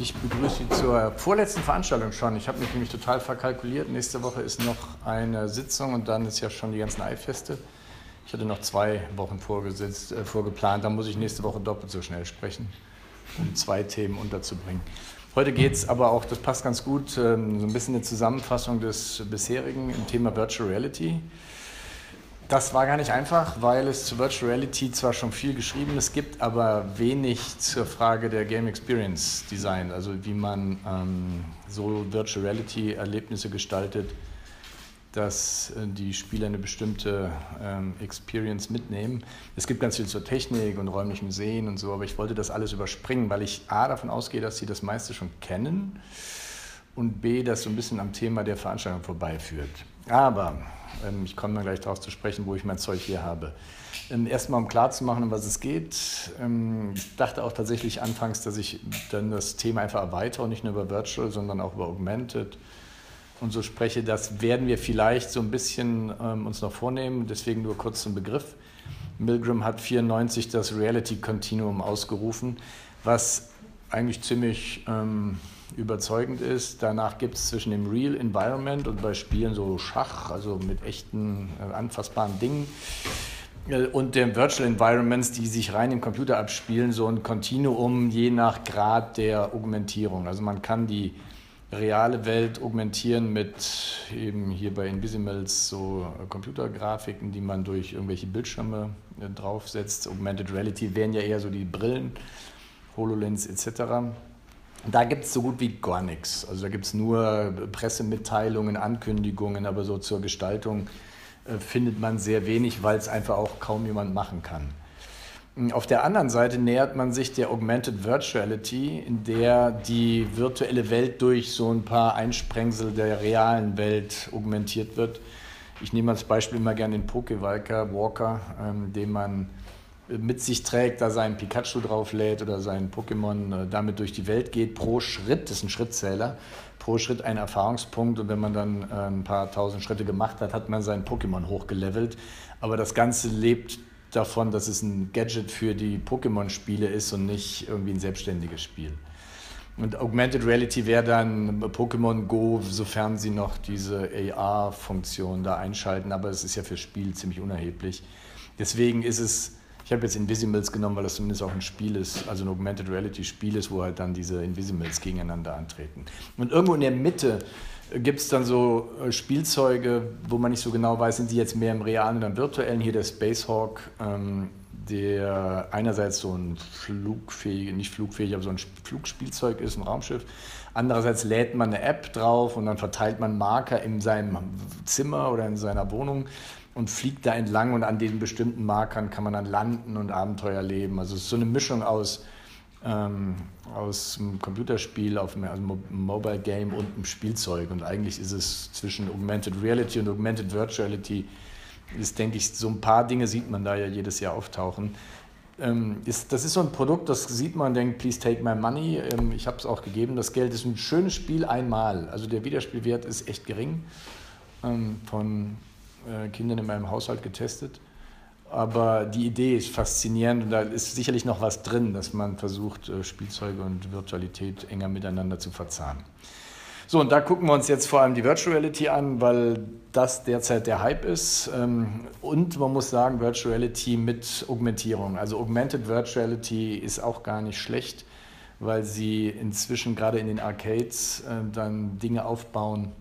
Ich begrüße Sie zur vorletzten Veranstaltung schon. Ich habe mich nämlich total verkalkuliert. Nächste Woche ist noch eine Sitzung und dann ist ja schon die ganzen Eifeste. Ich hatte noch 2 Wochen vorgeplant. Da muss ich nächste Woche doppelt so schnell sprechen, um 2 Themen unterzubringen. Heute geht es aber auch, das passt ganz gut, so ein bisschen eine Zusammenfassung des bisherigen im Thema Virtual Reality. Das war gar nicht einfach, weil es zu Virtual Reality zwar schon viel Geschriebenes gibt, aber wenig zur Frage der Game Experience Design, also wie man so Virtual Reality Erlebnisse gestaltet, dass die Spieler eine bestimmte Experience mitnehmen. Es gibt ganz viel zur Technik und räumlichen Sehen und so, aber ich wollte das alles überspringen, weil ich A, davon ausgehe, dass Sie das meiste schon kennen und B, das so ein bisschen am Thema der Veranstaltung vorbeiführt. Aber ich komme dann gleich darauf zu sprechen, wo ich mein Zeug hier habe. Erstmal, um klarzumachen, um was es geht. Ich dachte auch tatsächlich anfangs, dass ich dann das Thema einfach erweitere und nicht nur über Virtual, sondern auch über Augmented und so spreche. Das werden wir vielleicht so ein bisschen uns noch vornehmen, deswegen nur kurz zum Begriff. Milgram hat 1994 das Reality Continuum ausgerufen, was eigentlich ziemlich überzeugend ist. Danach gibt es zwischen dem Real Environment und bei Spielen so Schach, also mit echten, anfassbaren Dingen, und den Virtual Environments, die sich rein im Computer abspielen, so ein Kontinuum je nach Grad der Augmentierung. Also man kann die reale Welt augmentieren mit eben hier bei Invisimals so Computergrafiken, die man durch irgendwelche Bildschirme draufsetzt. Augmented Reality wären ja eher so die Brillen, HoloLens etc. Da gibt es so gut wie gar nichts. Also da gibt es nur Pressemitteilungen, Ankündigungen, aber so zur Gestaltung findet man sehr wenig, weil es einfach auch kaum jemand machen kann. Auf der anderen Seite nähert man sich der Augmented Virtuality, in der die virtuelle Welt durch so ein paar Einsprengsel der realen Welt augmentiert wird. Ich nehme als Beispiel immer gerne den Walker, den man mit sich trägt, da sein Pikachu drauflädt oder sein Pokémon damit durch die Welt geht. Pro Schritt, das ist ein Schrittzähler, pro Schritt ein Erfahrungspunkt. Und wenn man dann ein paar tausend Schritte gemacht hat, hat man sein Pokémon hochgelevelt. Aber das Ganze lebt davon, dass es ein Gadget für die Pokémon-Spiele ist und nicht irgendwie ein selbstständiges Spiel. Und Augmented Reality wäre dann Pokémon Go, sofern sie noch diese AR-Funktion da einschalten. Aber es ist ja fürs Spiel ziemlich unerheblich. Deswegen ist es, ich habe jetzt Invisimals genommen, weil das zumindest auch ein Spiel ist, also ein Augmented Reality Spiel ist, wo halt dann diese Invisimals gegeneinander antreten. Und irgendwo in der Mitte gibt es dann so Spielzeuge, wo man nicht so genau weiß, sind die jetzt mehr im realen oder im virtuellen. Hier der Spacehawk, der einerseits so ein nicht flugfähig, aber so ein Flugspielzeug ist, ein Raumschiff. Andererseits lädt man eine App drauf und dann verteilt man Marker in seinem Zimmer oder in seiner Wohnung und fliegt da entlang und an den bestimmten Markern kann man dann landen und Abenteuer erleben. Also es ist so eine Mischung aus einem Computerspiel, also einem Mobile Game und einem Spielzeug. Und eigentlich ist es zwischen Augmented Reality und Augmented Virtuality, ist, denke ich, so ein paar Dinge sieht man da ja jedes Jahr auftauchen. Das ist so ein Produkt, das sieht man und denkt, please take my money. Ich habe es auch gegeben. Das Geld ist ein schönes Spiel einmal. Also der Wiederspielwert ist echt gering, von Kindern in meinem Haushalt getestet. Aber die Idee ist faszinierend und da ist sicherlich noch was drin, dass man versucht, Spielzeuge und Virtualität enger miteinander zu verzahnen. So, und da gucken wir uns jetzt vor allem die Virtual Reality an, weil das derzeit der Hype ist. Und man muss sagen, Virtual Reality mit Augmentierung. Also Augmented Virtuality ist auch gar nicht schlecht, weil sie inzwischen gerade in den Arcades dann Dinge aufbauen,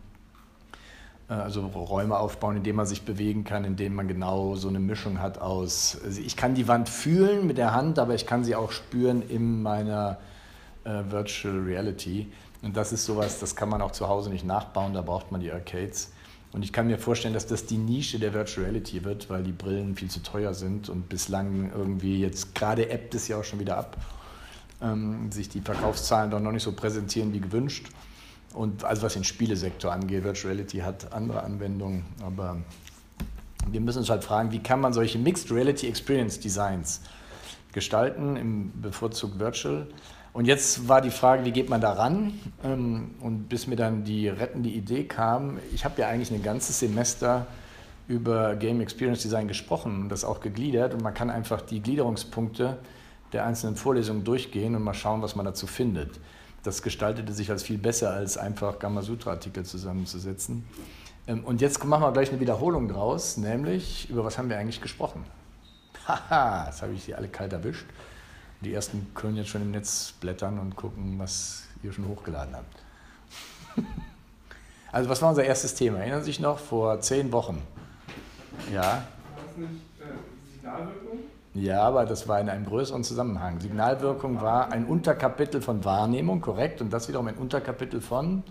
also Räume aufbauen, in denen man sich bewegen kann, in denen man genau so eine Mischung hat aus, also ich kann die Wand fühlen mit der Hand, aber ich kann sie auch spüren in meiner Virtual Reality. Und das ist sowas, das kann man auch zu Hause nicht nachbauen, da braucht man die Arcades. Und ich kann mir vorstellen, dass das die Nische der Virtual Reality wird, weil die Brillen viel zu teuer sind und bislang irgendwie, jetzt gerade ebbt es ja auch schon wieder ab, sich die Verkaufszahlen doch noch nicht so präsentieren wie gewünscht. Und also was den Spielesektor angeht, Virtual Reality hat andere Anwendungen, aber wir müssen uns halt fragen, wie kann man solche Mixed Reality Experience Designs gestalten, im bevorzugt Virtual. Und jetzt war die Frage, wie geht man da ran? Und bis mir dann die rettende Idee kam, ich habe ja eigentlich ein ganzes Semester über Game Experience Design gesprochen und das auch gegliedert und man kann einfach die Gliederungspunkte der einzelnen Vorlesungen durchgehen und mal schauen, was man dazu findet. Das gestaltete sich als viel besser, als einfach Gamasutra-Artikel zusammenzusetzen. Und jetzt machen wir gleich eine Wiederholung draus, nämlich, über was haben wir eigentlich gesprochen? Haha, jetzt habe ich sie alle kalt erwischt. Die ersten können jetzt schon im Netz blättern und gucken, was ihr schon hochgeladen habt. Also was war unser erstes Thema? Erinnern Sie sich noch? Vor 10 Wochen. Ja. War das nicht Signalwirkung? Ja, aber das war in einem größeren Zusammenhang. Signalwirkung war ein Unterkapitel von Wahrnehmung, korrekt, und das wiederum ein Unterkapitel von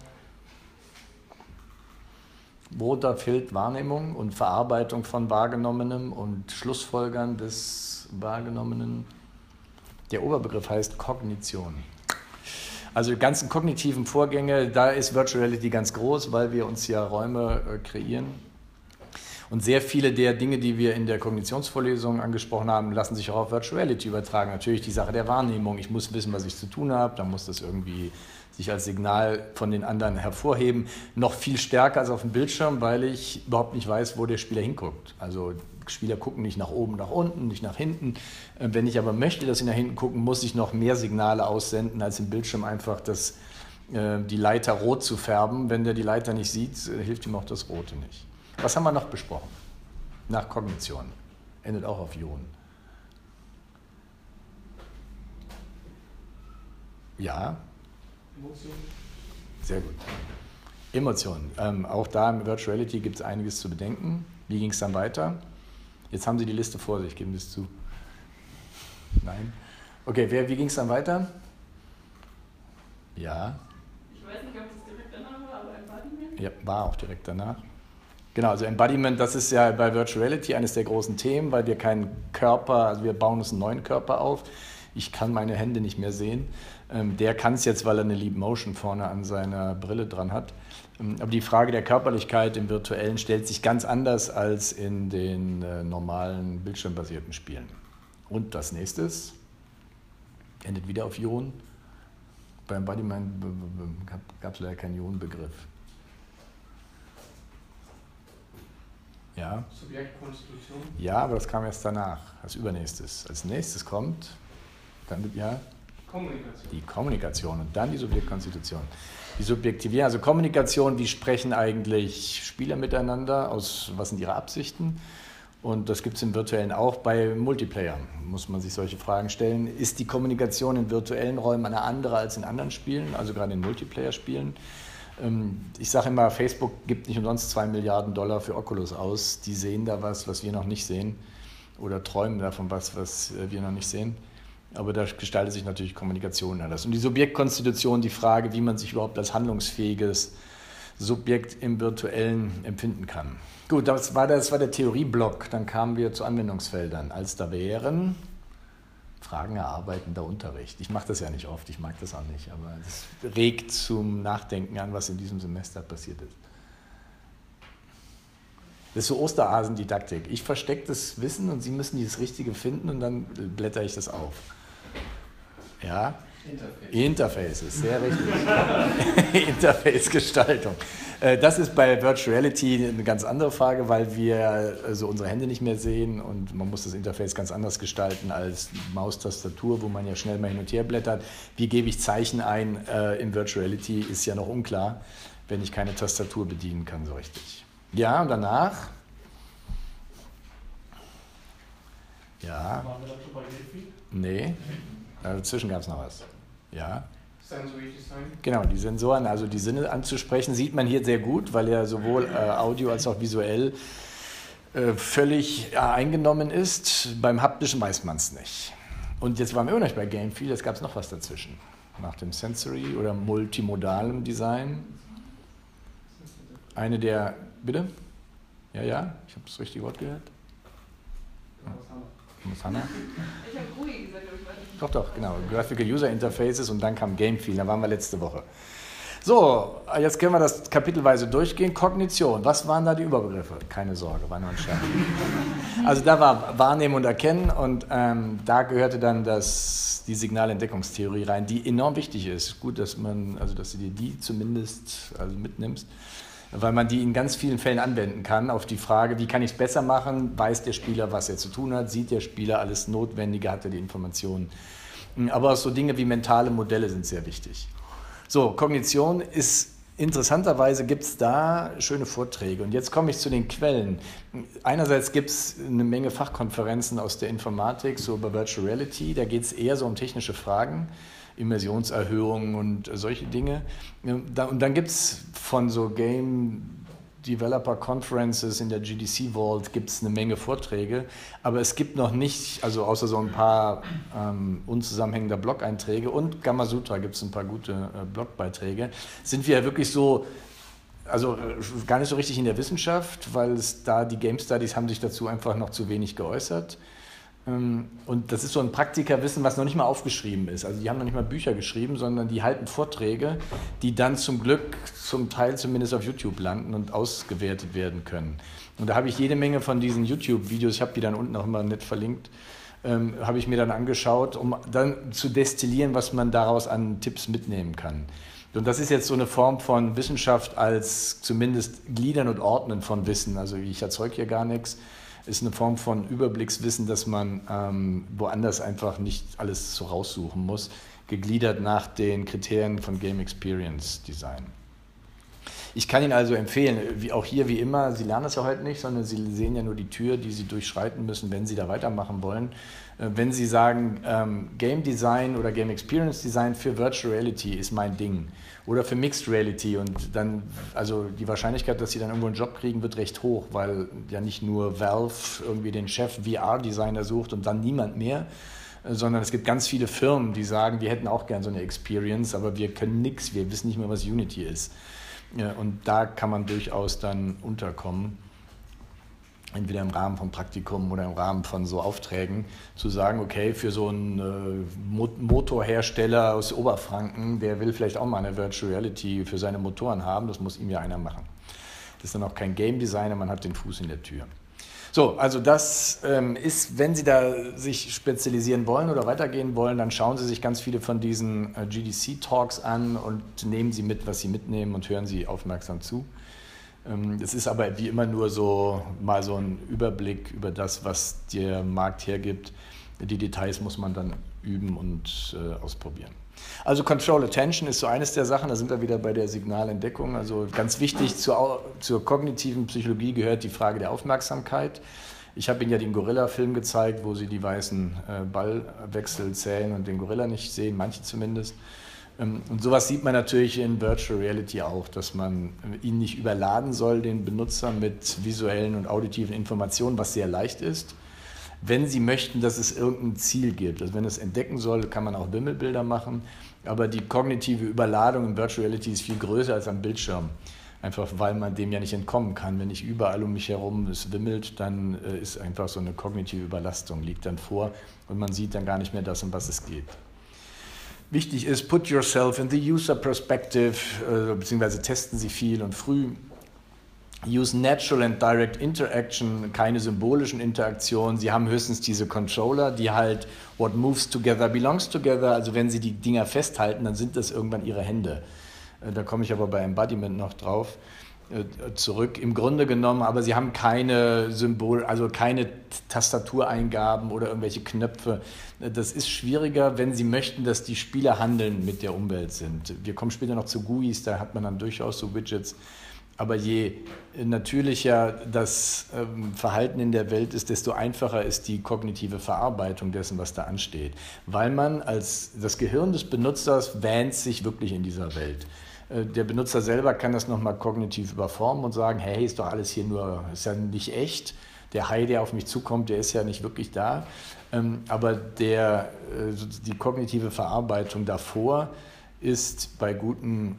roter Feld Wahrnehmung und Verarbeitung von Wahrgenommenem und Schlussfolgern des Wahrgenommenen. Der Oberbegriff heißt Kognition. Also die ganzen kognitiven Vorgänge, da ist Virtual Reality ganz groß, weil wir uns ja Räume kreieren. Und sehr viele der Dinge, die wir in der Kognitionsvorlesung angesprochen haben, lassen sich auch auf Virtual Reality übertragen. Natürlich die Sache der Wahrnehmung. Ich muss wissen, was ich zu tun habe. Dann muss das irgendwie sich als Signal von den anderen hervorheben. Noch viel stärker als auf dem Bildschirm, weil ich überhaupt nicht weiß, wo der Spieler hinguckt. Also Spieler gucken nicht nach oben, nach unten, nicht nach hinten. Wenn ich aber möchte, dass sie nach hinten gucken, muss ich noch mehr Signale aussenden, als im Bildschirm einfach die Leiter rot zu färben. Wenn der die Leiter nicht sieht, hilft ihm auch das Rote nicht. Was haben wir noch besprochen? Nach Kognition. Endet auch auf Ion. Ja? Emotionen. Sehr gut. Emotionen. Auch da im Virtual Reality gibt es einiges zu bedenken. Wie ging es dann weiter? Jetzt haben Sie die Liste vor sich, geben Sie es zu. Nein? Okay, wie ging es dann weiter? Ja? Ich weiß nicht, ob das direkt danach war, aber Embodiment? Ja, war auch direkt danach. Genau, also Embodiment, das ist ja bei Virtual Reality eines der großen Themen, weil wir keinen Körper, also wir bauen uns einen neuen Körper auf. Ich kann meine Hände nicht mehr sehen. Der kann es jetzt, weil er eine Leap Motion vorne an seiner Brille dran hat. Aber die Frage der Körperlichkeit im Virtuellen stellt sich ganz anders als in den normalen bildschirmbasierten Spielen. Und das nächste endet wieder auf Ion. Bei Embodiment gab es leider keinen Ion-Begriff. Ja. Subjektkonstitution. Ja, aber das kam erst danach, als übernächstes. Als nächstes kommt dann ja Kommunikation. die Kommunikation und dann die Subjektkonstitution. Die Subjektivierung, also Kommunikation, wie sprechen eigentlich Spieler miteinander, was sind ihre Absichten? Und das gibt es im Virtuellen auch. Bei Multiplayer muss man sich solche Fragen stellen. Ist die Kommunikation in virtuellen Räumen eine andere als in anderen Spielen, also gerade in Multiplayer-Spielen? Ich sage immer, Facebook gibt nicht umsonst $2 Milliarden für Oculus aus. Die sehen da was wir noch nicht sehen. Oder träumen davon was wir noch nicht sehen. Aber da gestaltet sich natürlich Kommunikation anders. Und die Subjektkonstitution, die Frage, wie man sich überhaupt als handlungsfähiges Subjekt im Virtuellen empfinden kann. Gut, das war der Theorieblock. Dann kamen wir zu Anwendungsfeldern. Als da wären Fragen erarbeitender Unterricht. Ich mache das ja nicht oft, ich mag das auch nicht, aber es regt zum Nachdenken an, was in diesem Semester passiert ist. Das ist so Osterhasendidaktik. Ich verstecke das Wissen und Sie müssen das Richtige finden und dann blätter ich das auf. Ja? Interfaces, sehr richtig. Interface-Gestaltung. Das ist bei Virtual Reality eine ganz andere Frage, weil wir also unsere Hände nicht mehr sehen und man muss das Interface ganz anders gestalten als Maustastatur, wo man ja schnell mal hin und her blättert. Wie gebe ich Zeichen ein in Virtual Reality, ist ja noch unklar, wenn ich keine Tastatur bedienen kann so richtig. Ja, und danach? Ja. Waren wir dann schon bei Delphi? Nee, dazwischen gab es noch was. Ja. Sensory Design. Genau, die Sensoren, also die Sinne anzusprechen, sieht man hier sehr gut, weil er sowohl audio als auch visuell völlig eingenommen ist. Beim Haptischen weiß man es nicht. Und jetzt waren wir immer noch bei Game Feel, jetzt gab es noch was dazwischen. Nach dem Sensory oder multimodalem Design. Eine der, bitte? Ja, ich habe das richtige Wort gehört. Was haben wir? Ich habe GUI gesagt, aber ich weiß nicht. Doch, genau. Graphical User Interfaces und dann kam Game Feel, da waren wir letzte Woche. So, jetzt können wir das kapitelweise durchgehen. Kognition, was waren da die Überbegriffe? Keine Sorge, war nur ein Scherz. Also da war Wahrnehmen und Erkennen und da gehörte dann die Signalentdeckungstheorie rein, die enorm wichtig ist. Gut, dass du dir die zumindest mitnimmst, weil man die in ganz vielen Fällen anwenden kann auf die Frage, wie kann ich es besser machen, weiß der Spieler, was er zu tun hat, sieht der Spieler alles Notwendige, hat er die Informationen, Aber so Dinge wie mentale Modelle sind sehr wichtig. So, Kognition ist interessanterweise, gibt es da schöne Vorträge. Und jetzt komme ich zu den Quellen. Einerseits gibt es eine Menge Fachkonferenzen aus der Informatik, so über Virtual Reality. Da geht es eher so um technische Fragen, Immersionserhöhung und solche Dinge. Und dann gibt es von so Game Developer Conferences in der GDC Vault gibt es eine Menge Vorträge, aber es gibt noch nicht, also außer so ein paar unzusammenhängender Blog-Einträge und Gamasutra gibt es ein paar gute Blogbeiträge, sind wir ja wirklich so, also gar nicht so richtig in der Wissenschaft, weil es da die Game Studies haben sich dazu einfach noch zu wenig geäußert. Und das ist so ein Praktikerwissen, was noch nicht mal aufgeschrieben ist. Also die haben noch nicht mal Bücher geschrieben, sondern die halten Vorträge, die dann zum Glück zum Teil zumindest auf YouTube landen und ausgewertet werden können. Und da habe ich jede Menge von diesen YouTube-Videos, ich habe die dann unten auch immer nett verlinkt, habe ich mir dann angeschaut, um dann zu destillieren, was man daraus an Tipps mitnehmen kann. Und das ist jetzt so eine Form von Wissenschaft als zumindest Gliedern und Ordnen von Wissen. Also ich erzeuge hier gar nichts. Ist eine Form von Überblickswissen, dass man woanders einfach nicht alles so raussuchen muss, gegliedert nach den Kriterien von Game Experience Design. Ich kann Ihnen also empfehlen, auch hier wie immer, Sie lernen das ja heute nicht, sondern Sie sehen ja nur die Tür, die Sie durchschreiten müssen, wenn Sie da weitermachen wollen. Wenn Sie sagen, Game Design oder Game Experience Design für Virtual Reality ist mein Ding oder für Mixed Reality und dann, also die Wahrscheinlichkeit, dass Sie dann irgendwo einen Job kriegen, wird recht hoch, weil ja nicht nur Valve irgendwie den Chef VR-Designer sucht und dann niemand mehr, sondern es gibt ganz viele Firmen, die sagen, wir hätten auch gern so eine Experience, aber wir können nichts, wir wissen nicht mehr, was Unity ist. Ja, und da kann man durchaus dann unterkommen, entweder im Rahmen von Praktikum oder im Rahmen von so Aufträgen, zu sagen, okay, für so einen Motorhersteller aus Oberfranken, der will vielleicht auch mal eine Virtual Reality für seine Motoren haben, das muss ihm ja einer machen. Das ist dann auch kein Game Designer, man hat den Fuß in der Tür. So, also das ist, wenn Sie da sich spezialisieren wollen oder weitergehen wollen, dann schauen Sie sich ganz viele von diesen GDC-Talks an und nehmen Sie mit, was Sie mitnehmen und hören Sie aufmerksam zu. Es ist aber wie immer nur so mal so ein Überblick über das, was der Markt hergibt. Die Details muss man dann üben und ausprobieren. Also Control Attention ist so eines der Sachen, da sind wir wieder bei der Signalentdeckung. Also ganz wichtig zur kognitiven Psychologie gehört die Frage der Aufmerksamkeit. Ich habe Ihnen ja den Gorilla-Film gezeigt, wo Sie die weißen Ballwechsel zählen und den Gorilla nicht sehen, manche zumindest. Und sowas sieht man natürlich in Virtual Reality auch, dass man ihn nicht überladen soll, den Benutzer, mit visuellen und auditiven Informationen, was sehr leicht ist. Wenn Sie möchten, dass es irgendein Ziel gibt, also wenn es entdecken soll, kann man auch Wimmelbilder machen, aber die kognitive Überladung in Virtual Reality ist viel größer als am Bildschirm, einfach weil man dem ja nicht entkommen kann. Wenn nicht überall um mich herum es wimmelt, dann ist einfach so eine kognitive Überlastung, liegt dann vor und man sieht dann gar nicht mehr das, um was es geht. Wichtig ist, put yourself in the user perspective, beziehungsweise testen Sie viel und früh. Use natural and direct interaction, keine symbolischen Interaktionen. Sie haben höchstens diese Controller, die halt what moves together belongs together. Also wenn Sie die Dinger festhalten, dann sind das irgendwann Ihre Hände. Da komme ich aber bei Embodiment noch drauf zurück. Im Grunde genommen, aber Sie haben keine also keine Tastatureingaben oder irgendwelche Knöpfe. Das ist schwieriger, wenn Sie möchten, dass die Spieler handeln mit der Umwelt sind. Wir kommen später noch zu GUIs, da hat man dann durchaus so Widgets. Aber je natürlicher das Verhalten in der Welt ist, desto einfacher ist die kognitive Verarbeitung dessen, was da ansteht. Weil man als das Gehirn des Benutzers wähnt sich wirklich in dieser Welt. Der Benutzer selber kann das nochmal kognitiv überformen und sagen, hey, ist doch alles hier nur, ist ja nicht echt. Der Hai, der auf mich zukommt, der ist ja nicht wirklich da. Aber die kognitive Verarbeitung davor ist bei guten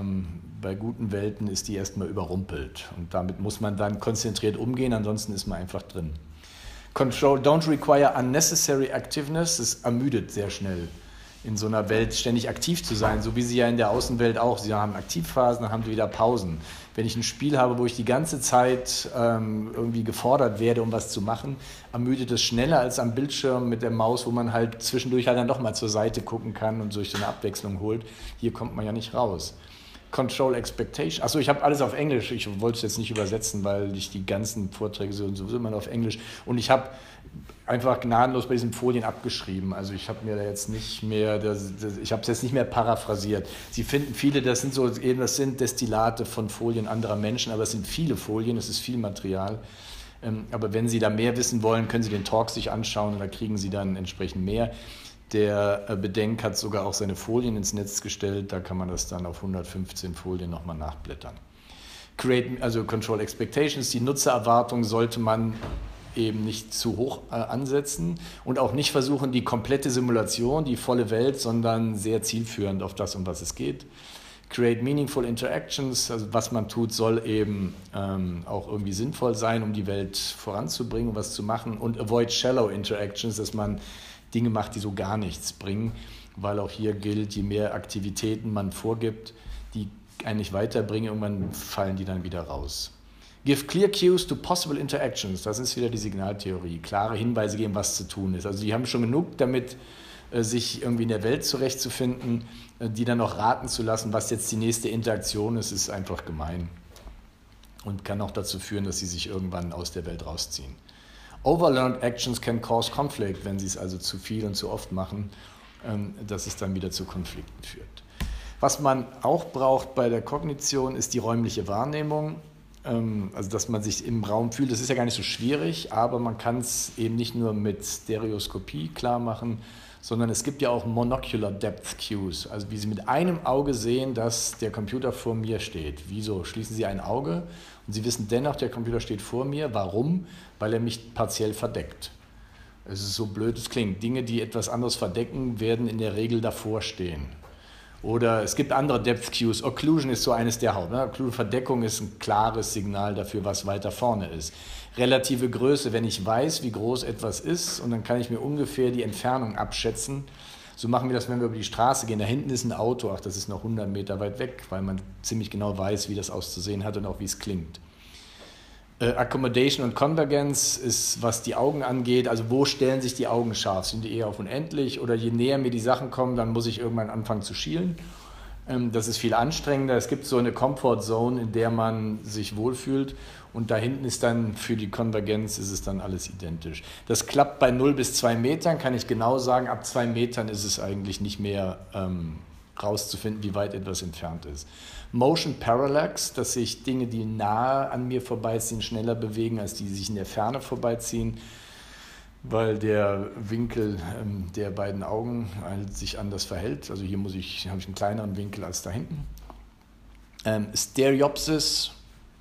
Welten ist die erstmal überrumpelt. Und damit muss man dann konzentriert umgehen, ansonsten ist man einfach drin. Control don't require unnecessary activeness, es ermüdet sehr schnell, in so einer Welt ständig aktiv zu sein, so wie Sie ja in der Außenwelt auch. Sie haben Aktivphasen, dann haben Sie wieder Pausen. Wenn ich ein Spiel habe, wo ich die ganze Zeit irgendwie gefordert werde, um was zu machen, ermüdet es schneller als am Bildschirm mit der Maus, wo man halt zwischendurch halt dann doch mal zur Seite gucken kann und sich so eine Abwechslung holt. Hier kommt man ja nicht raus. Control Expectation. Achso, ich habe alles auf Englisch. Ich wollte es jetzt nicht übersetzen, weil ich die ganzen Vorträge sowieso immer auf Englisch. Und ich habe einfach gnadenlos bei diesen Folien abgeschrieben. Also ich habe mir da jetzt nicht mehr, ich habe es jetzt nicht mehr paraphrasiert. Sie finden viele, das sind Destillate von Folien anderer Menschen, aber es sind viele Folien, es ist viel Material. Aber wenn Sie da mehr wissen wollen, können Sie den Talk sich anschauen und da kriegen Sie dann entsprechend mehr. Der Bedenk hat sogar auch seine Folien ins Netz gestellt, da kann man das dann auf 115 Folien nochmal nachblättern. Also Control Expectations, die Nutzererwartung sollte man eben nicht zu hoch ansetzen und auch nicht versuchen, die komplette Simulation, die volle Welt, sondern sehr zielführend auf das, um was es geht. Create meaningful interactions, also was man tut, soll eben auch irgendwie sinnvoll sein, um die Welt voranzubringen und was zu machen. Und avoid shallow interactions, dass man Dinge macht, die so gar nichts bringen, weil auch hier gilt, je mehr Aktivitäten man vorgibt, die eigentlich weiterbringen, irgendwann fallen die dann wieder raus. Give clear cues to possible interactions, das ist wieder die Signaltheorie, klare Hinweise geben, was zu tun ist. Also die haben schon genug damit, sich irgendwie in der Welt zurechtzufinden, die dann noch raten zu lassen, was jetzt die nächste Interaktion ist einfach gemein und kann auch dazu führen, dass sie sich irgendwann aus der Welt rausziehen. Overlearned actions can cause conflict, wenn sie es also zu viel und zu oft machen, dass es dann wieder zu Konflikten führt. Was man auch braucht bei der Kognition, ist die räumliche Wahrnehmung. Also dass man sich im Raum fühlt, das ist ja gar nicht so schwierig, aber man kann es eben nicht nur mit Stereoskopie klar machen, sondern es gibt ja auch Monocular Depth Cues, also wie Sie mit einem Auge sehen, dass der Computer vor mir steht. Wieso? Schließen Sie ein Auge und Sie wissen dennoch, der Computer steht vor mir. Warum? Weil er mich partiell verdeckt. Es ist so blöd, es klingt. Dinge, die etwas anderes verdecken, werden in der Regel davor stehen. Oder es gibt andere Depth Cues. Occlusion ist so eines der Haupt. Verdeckung ist ein klares Signal dafür, was weiter vorne ist. Relative Größe, wenn ich weiß, wie groß etwas ist, und dann kann ich mir ungefähr die Entfernung abschätzen. So machen wir das, wenn wir über die Straße gehen. Da hinten ist ein Auto, ach, das ist noch 100 Meter weit weg, weil man ziemlich genau weiß, wie das auszusehen hat und auch wie es klingt. Accommodation und Convergence ist, was die Augen angeht, also wo stellen sich die Augen scharf? Sind die eher auf unendlich oder je näher mir die Sachen kommen, dann muss ich irgendwann anfangen zu schielen. Das ist viel anstrengender. Es gibt so eine Comfort Zone, in der man sich wohlfühlt und da hinten ist dann für die Konvergenz ist es dann alles identisch. Das klappt bei 0 bis 2 Metern, kann ich genau sagen, ab 2 Metern ist es eigentlich nicht mehr rauszufinden, wie weit etwas entfernt ist. Motion Parallax, dass sich Dinge, die nahe an mir vorbeiziehen, schneller bewegen, als die, die sich in der Ferne vorbeiziehen, weil der Winkel der beiden Augen sich anders verhält. Also hier habe ich einen kleineren Winkel als da hinten. Stereopsis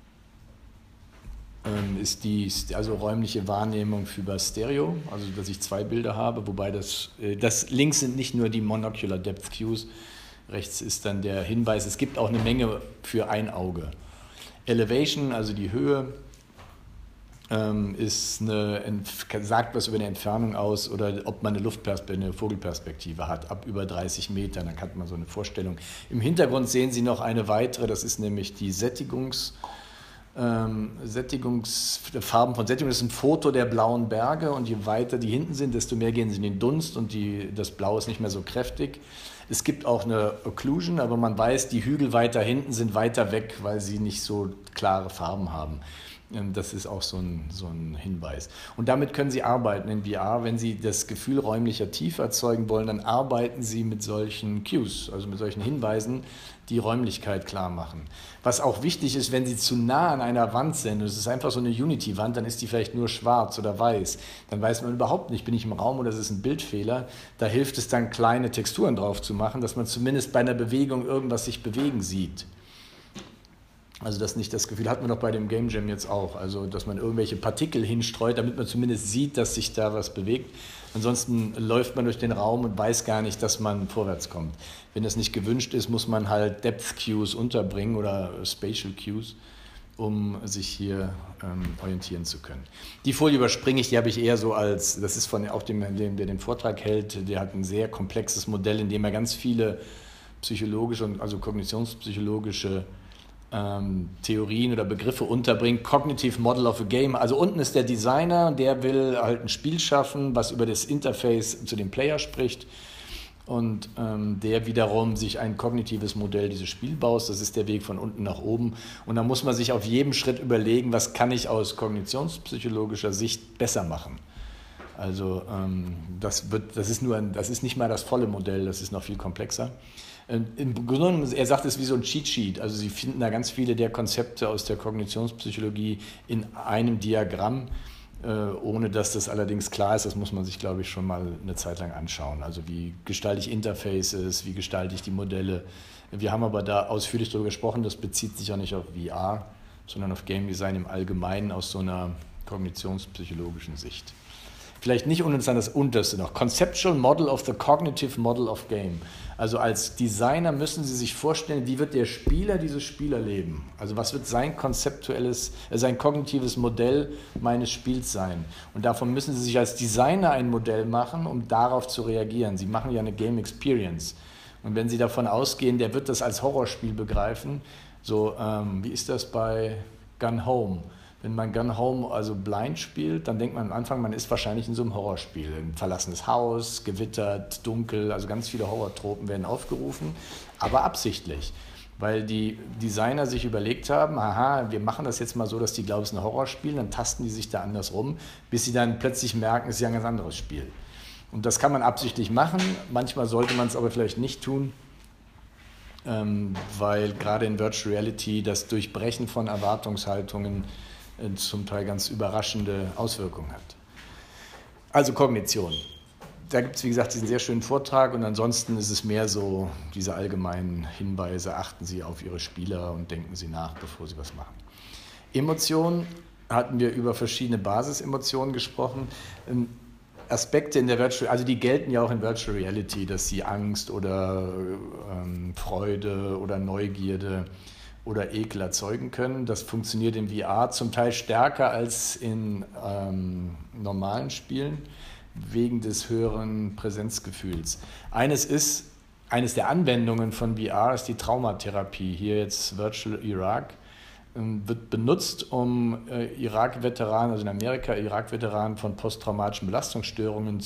ist die räumliche Wahrnehmung über Stereo, also dass ich 2 Bilder habe, wobei das links sind nicht nur die Monocular Depth Cues, rechts ist dann der Hinweis, es gibt auch eine Menge für ein Auge. Elevation, also die Höhe, sagt was über eine Entfernung aus oder ob man eine Vogelperspektive hat, ab über 30 Metern, dann hat man so eine Vorstellung. Im Hintergrund sehen Sie noch eine weitere, das ist nämlich die Farben von Sättigung, das ist ein Foto der blauen Berge und je weiter die hinten sind, desto mehr gehen sie in den Dunst und das Blau ist nicht mehr so kräftig. Es gibt auch eine Occlusion, aber man weiß, die Hügel weiter hinten sind weiter weg, weil sie nicht so klare Farben haben. Das ist auch so ein Hinweis. Und damit können Sie arbeiten in VR. Wenn Sie das Gefühl räumlicher Tiefe erzeugen wollen, dann arbeiten Sie mit solchen Cues, also mit solchen Hinweisen, die Räumlichkeit klar machen. Was auch wichtig ist, wenn Sie zu nah an einer Wand sind, das ist einfach so eine Unity-Wand, dann ist die vielleicht nur schwarz oder weiß. Dann weiß man überhaupt nicht, bin ich im Raum oder ist es ein Bildfehler. Da hilft es dann, kleine Texturen drauf zu machen, dass man zumindest bei einer Bewegung irgendwas sich bewegen sieht. Also das nicht das Gefühl hat man doch bei dem Game Jam jetzt auch, also dass man irgendwelche Partikel hinstreut, damit man zumindest sieht, dass sich da was bewegt. Ansonsten läuft man durch den Raum und weiß gar nicht, dass man vorwärts kommt. Wenn das nicht gewünscht ist, muss man halt Depth Cues unterbringen oder Spatial Cues, um sich hier orientieren zu können. Die Folie überspringe ich, die habe ich eher so das ist von auch dem, der den Vortrag hält, der hat ein sehr komplexes Modell, in dem er ganz viele psychologische und also kognitionspsychologische Theorien oder Begriffe unterbringt. Cognitive Model of a Game. Also unten ist der Designer, der will halt ein Spiel schaffen, was über das Interface zu dem Player spricht. und der wiederum sich ein kognitives Modell dieses Spiels baut. Das ist der Weg von unten nach oben. Und da muss man sich auf jedem Schritt überlegen, was kann ich aus kognitionspsychologischer Sicht besser machen. Also das ist nicht mal das volle Modell, das ist noch viel komplexer. Im Grunde genommen, er sagt, es ist wie so ein Cheat Sheet. Also Sie finden da ganz viele der Konzepte aus der Kognitionspsychologie in einem Diagramm, ohne dass das allerdings klar ist. Das muss man sich, glaube ich, schon mal eine Zeit lang anschauen. Also wie gestalte ich Interfaces, wie gestalte ich die Modelle. Wir haben aber da ausführlich darüber gesprochen, das bezieht sich ja nicht auf VR, sondern auf Game Design im Allgemeinen aus so einer kognitionspsychologischen Sicht. Vielleicht nicht uninteressant das Unterste noch. Conceptual Model of the Cognitive Model of Game. Also als Designer müssen Sie sich vorstellen, wie wird der Spieler dieses Spiel erleben? Also was wird sein kognitives Modell meines Spiels sein? Und davon müssen Sie sich als Designer ein Modell machen, um darauf zu reagieren. Sie machen ja eine Game Experience. Und wenn Sie davon ausgehen, der wird das als Horrorspiel begreifen, so wie ist das bei Gun Home? Wenn man Gun Home also blind spielt, dann denkt man am Anfang, man ist wahrscheinlich in so einem Horrorspiel. Ein verlassenes Haus, gewittert, dunkel, also ganz viele Horrortropen werden aufgerufen, aber absichtlich. Weil die Designer sich überlegt haben, aha, wir machen das jetzt mal so, dass die glauben, es ist ein Horrorspiel, dann tasten die sich da anders rum, bis sie dann plötzlich merken, es ist ja ein ganz anderes Spiel. Und das kann man absichtlich machen, manchmal sollte man es aber vielleicht nicht tun, weil gerade in Virtual Reality das Durchbrechen von Erwartungshaltungen zum Teil ganz überraschende Auswirkungen hat. Also Kognition. Da gibt es, wie gesagt, diesen sehr schönen Vortrag und ansonsten ist es mehr so diese allgemeinen Hinweise, achten Sie auf Ihre Spieler und denken Sie nach, bevor Sie was machen. Emotionen hatten wir über verschiedene Basisemotionen gesprochen. Aspekte in der also die gelten ja auch in Virtual Reality, dass Sie Angst oder Freude oder Neugierde oder Ekel erzeugen können. Das funktioniert in VR zum Teil stärker als in normalen Spielen, wegen des höheren Präsenzgefühls. Eines der Anwendungen von VR ist die Traumatherapie. Hier jetzt Virtual Iraq wird benutzt, um Irak-Veteranen, also in Amerika Irak-Veteranen von posttraumatischen Belastungsstörungen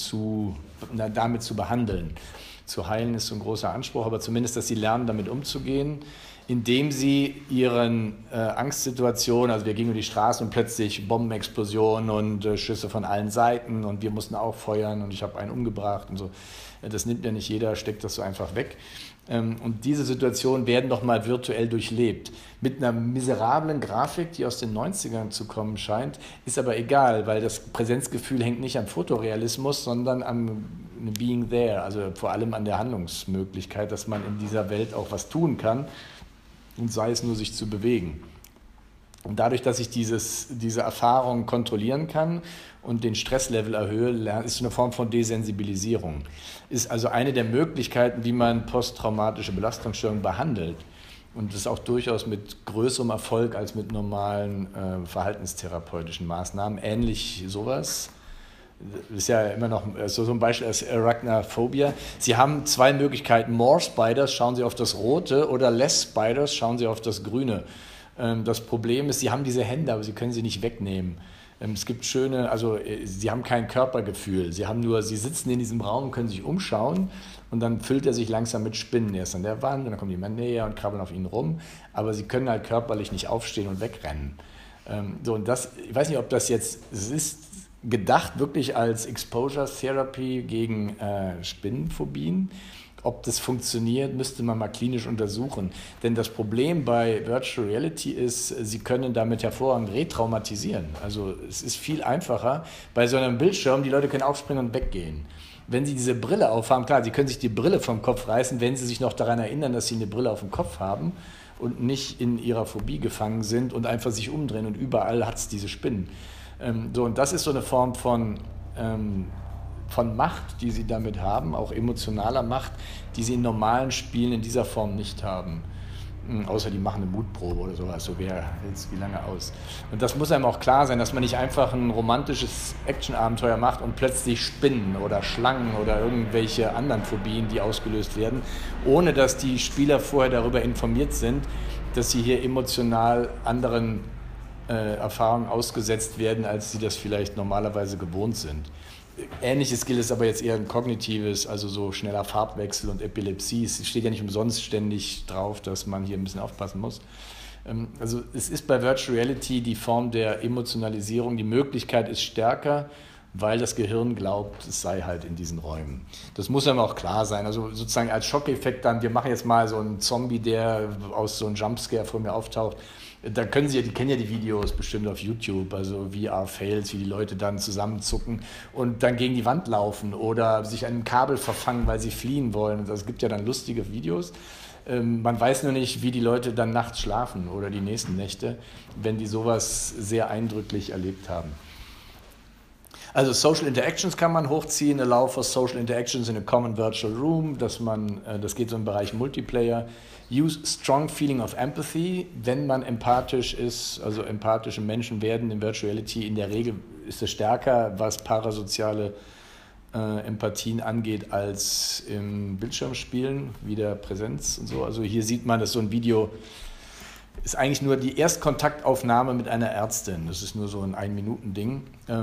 damit zu behandeln. Zu heilen ist so ein großer Anspruch, aber zumindest, dass sie lernen, damit umzugehen, indem sie ihren Angstsituationen, also wir gingen über die Straße und plötzlich Bombenexplosionen und Schüsse von allen Seiten und wir mussten auch feuern und ich habe einen umgebracht und so. Das nimmt ja nicht jeder, steckt das so einfach weg. Und diese Situationen werden nochmal virtuell durchlebt. Mit einer miserablen Grafik, die aus den 90ern zu kommen scheint, ist aber egal, weil das Präsenzgefühl hängt nicht am Fotorealismus, sondern am Being there, also vor allem an der Handlungsmöglichkeit, dass man in dieser Welt auch was tun kann und sei es nur sich zu bewegen. Und dadurch, dass ich diese Erfahrung kontrollieren kann und den Stresslevel erhöhe, ist eine Form von Desensibilisierung. Ist also eine der Möglichkeiten, wie man posttraumatische Belastungsstörungen behandelt. Und das ist auch durchaus mit größerem Erfolg als mit normalen verhaltenstherapeutischen Maßnahmen. Ähnlich sowas. Das ist ja immer noch so ein Beispiel als Arachnophobia. Sie haben zwei Möglichkeiten. More Spiders, schauen Sie auf das Rote, oder Less Spiders, schauen Sie auf das Grüne. Das Problem ist, Sie haben diese Hände, aber Sie können sie nicht wegnehmen. Es gibt Sie haben kein Körpergefühl. Sie sitzen in diesem Raum, können sich umschauen und dann füllt er sich langsam mit Spinnen. Er ist an der Wand und dann kommen die immer näher und krabbeln auf ihn rum, aber Sie können halt körperlich nicht aufstehen und wegrennen. Und ich weiß nicht, ob es ist gedacht wirklich als Exposure Therapy gegen Spinnenphobien. Ob das funktioniert, müsste man mal klinisch untersuchen. Denn das Problem bei Virtual Reality ist, Sie können damit hervorragend retraumatisieren. Also es ist viel einfacher. Bei so einem Bildschirm, die Leute können aufspringen und weggehen. Wenn Sie diese Brille aufhaben, klar, Sie können sich die Brille vom Kopf reißen, wenn Sie sich noch daran erinnern, dass Sie eine Brille auf dem Kopf haben und nicht in Ihrer Phobie gefangen sind und einfach sich umdrehen und überall hat es diese Spinnen. Und das ist so eine Form von Macht, die Sie damit haben, auch emotionaler Macht, die Sie in normalen Spielen in dieser Form nicht haben. Außer die machen eine Mutprobe oder sowas, so wer hält es wie lange aus. Und das muss einem auch klar sein, dass man nicht einfach ein romantisches Action-Abenteuer macht und plötzlich Spinnen oder Schlangen oder irgendwelche anderen Phobien, die ausgelöst werden, ohne dass die Spieler vorher darüber informiert sind, dass sie hier emotional anderen Erfahrungen ausgesetzt werden, als sie das vielleicht normalerweise gewohnt sind. ähnliches Skill ist aber jetzt eher ein kognitives, also so schneller Farbwechsel und Epilepsie. Es steht ja nicht umsonst ständig drauf, dass man hier ein bisschen aufpassen muss. Also es ist bei Virtual Reality die Form der Emotionalisierung, die Möglichkeit ist stärker, weil das Gehirn glaubt, es sei halt in diesen Räumen. Das muss einem auch klar sein. Also sozusagen als Schockeffekt dann, wir machen jetzt mal so einen Zombie, der aus so einem Jumpscare vor mir auftaucht. Da können Sie ja, die kennen ja die Videos bestimmt auf YouTube, also VR-Fails, wie die Leute dann zusammenzucken und dann gegen die Wand laufen oder sich an einem Kabel verfangen, weil sie fliehen wollen. Und es gibt ja dann lustige Videos. Man weiß nur nicht, wie die Leute dann nachts schlafen oder die nächsten Nächte, wenn die sowas sehr eindrücklich erlebt haben. Also Social Interactions kann man hochziehen, allow for social interactions in a common virtual room, das geht so im Bereich Multiplayer. Use strong feeling of empathy, wenn man empathisch ist, also empathische Menschen werden in Virtual Reality, in der Regel ist es stärker, was parasoziale Empathien angeht, als im Bildschirmspielen, wie der Präsenz und so. Also hier sieht man, dass so ein Video ist eigentlich nur die Erstkontaktaufnahme mit einer Ärztin. Das ist nur so ein 1-Minuten-Ding.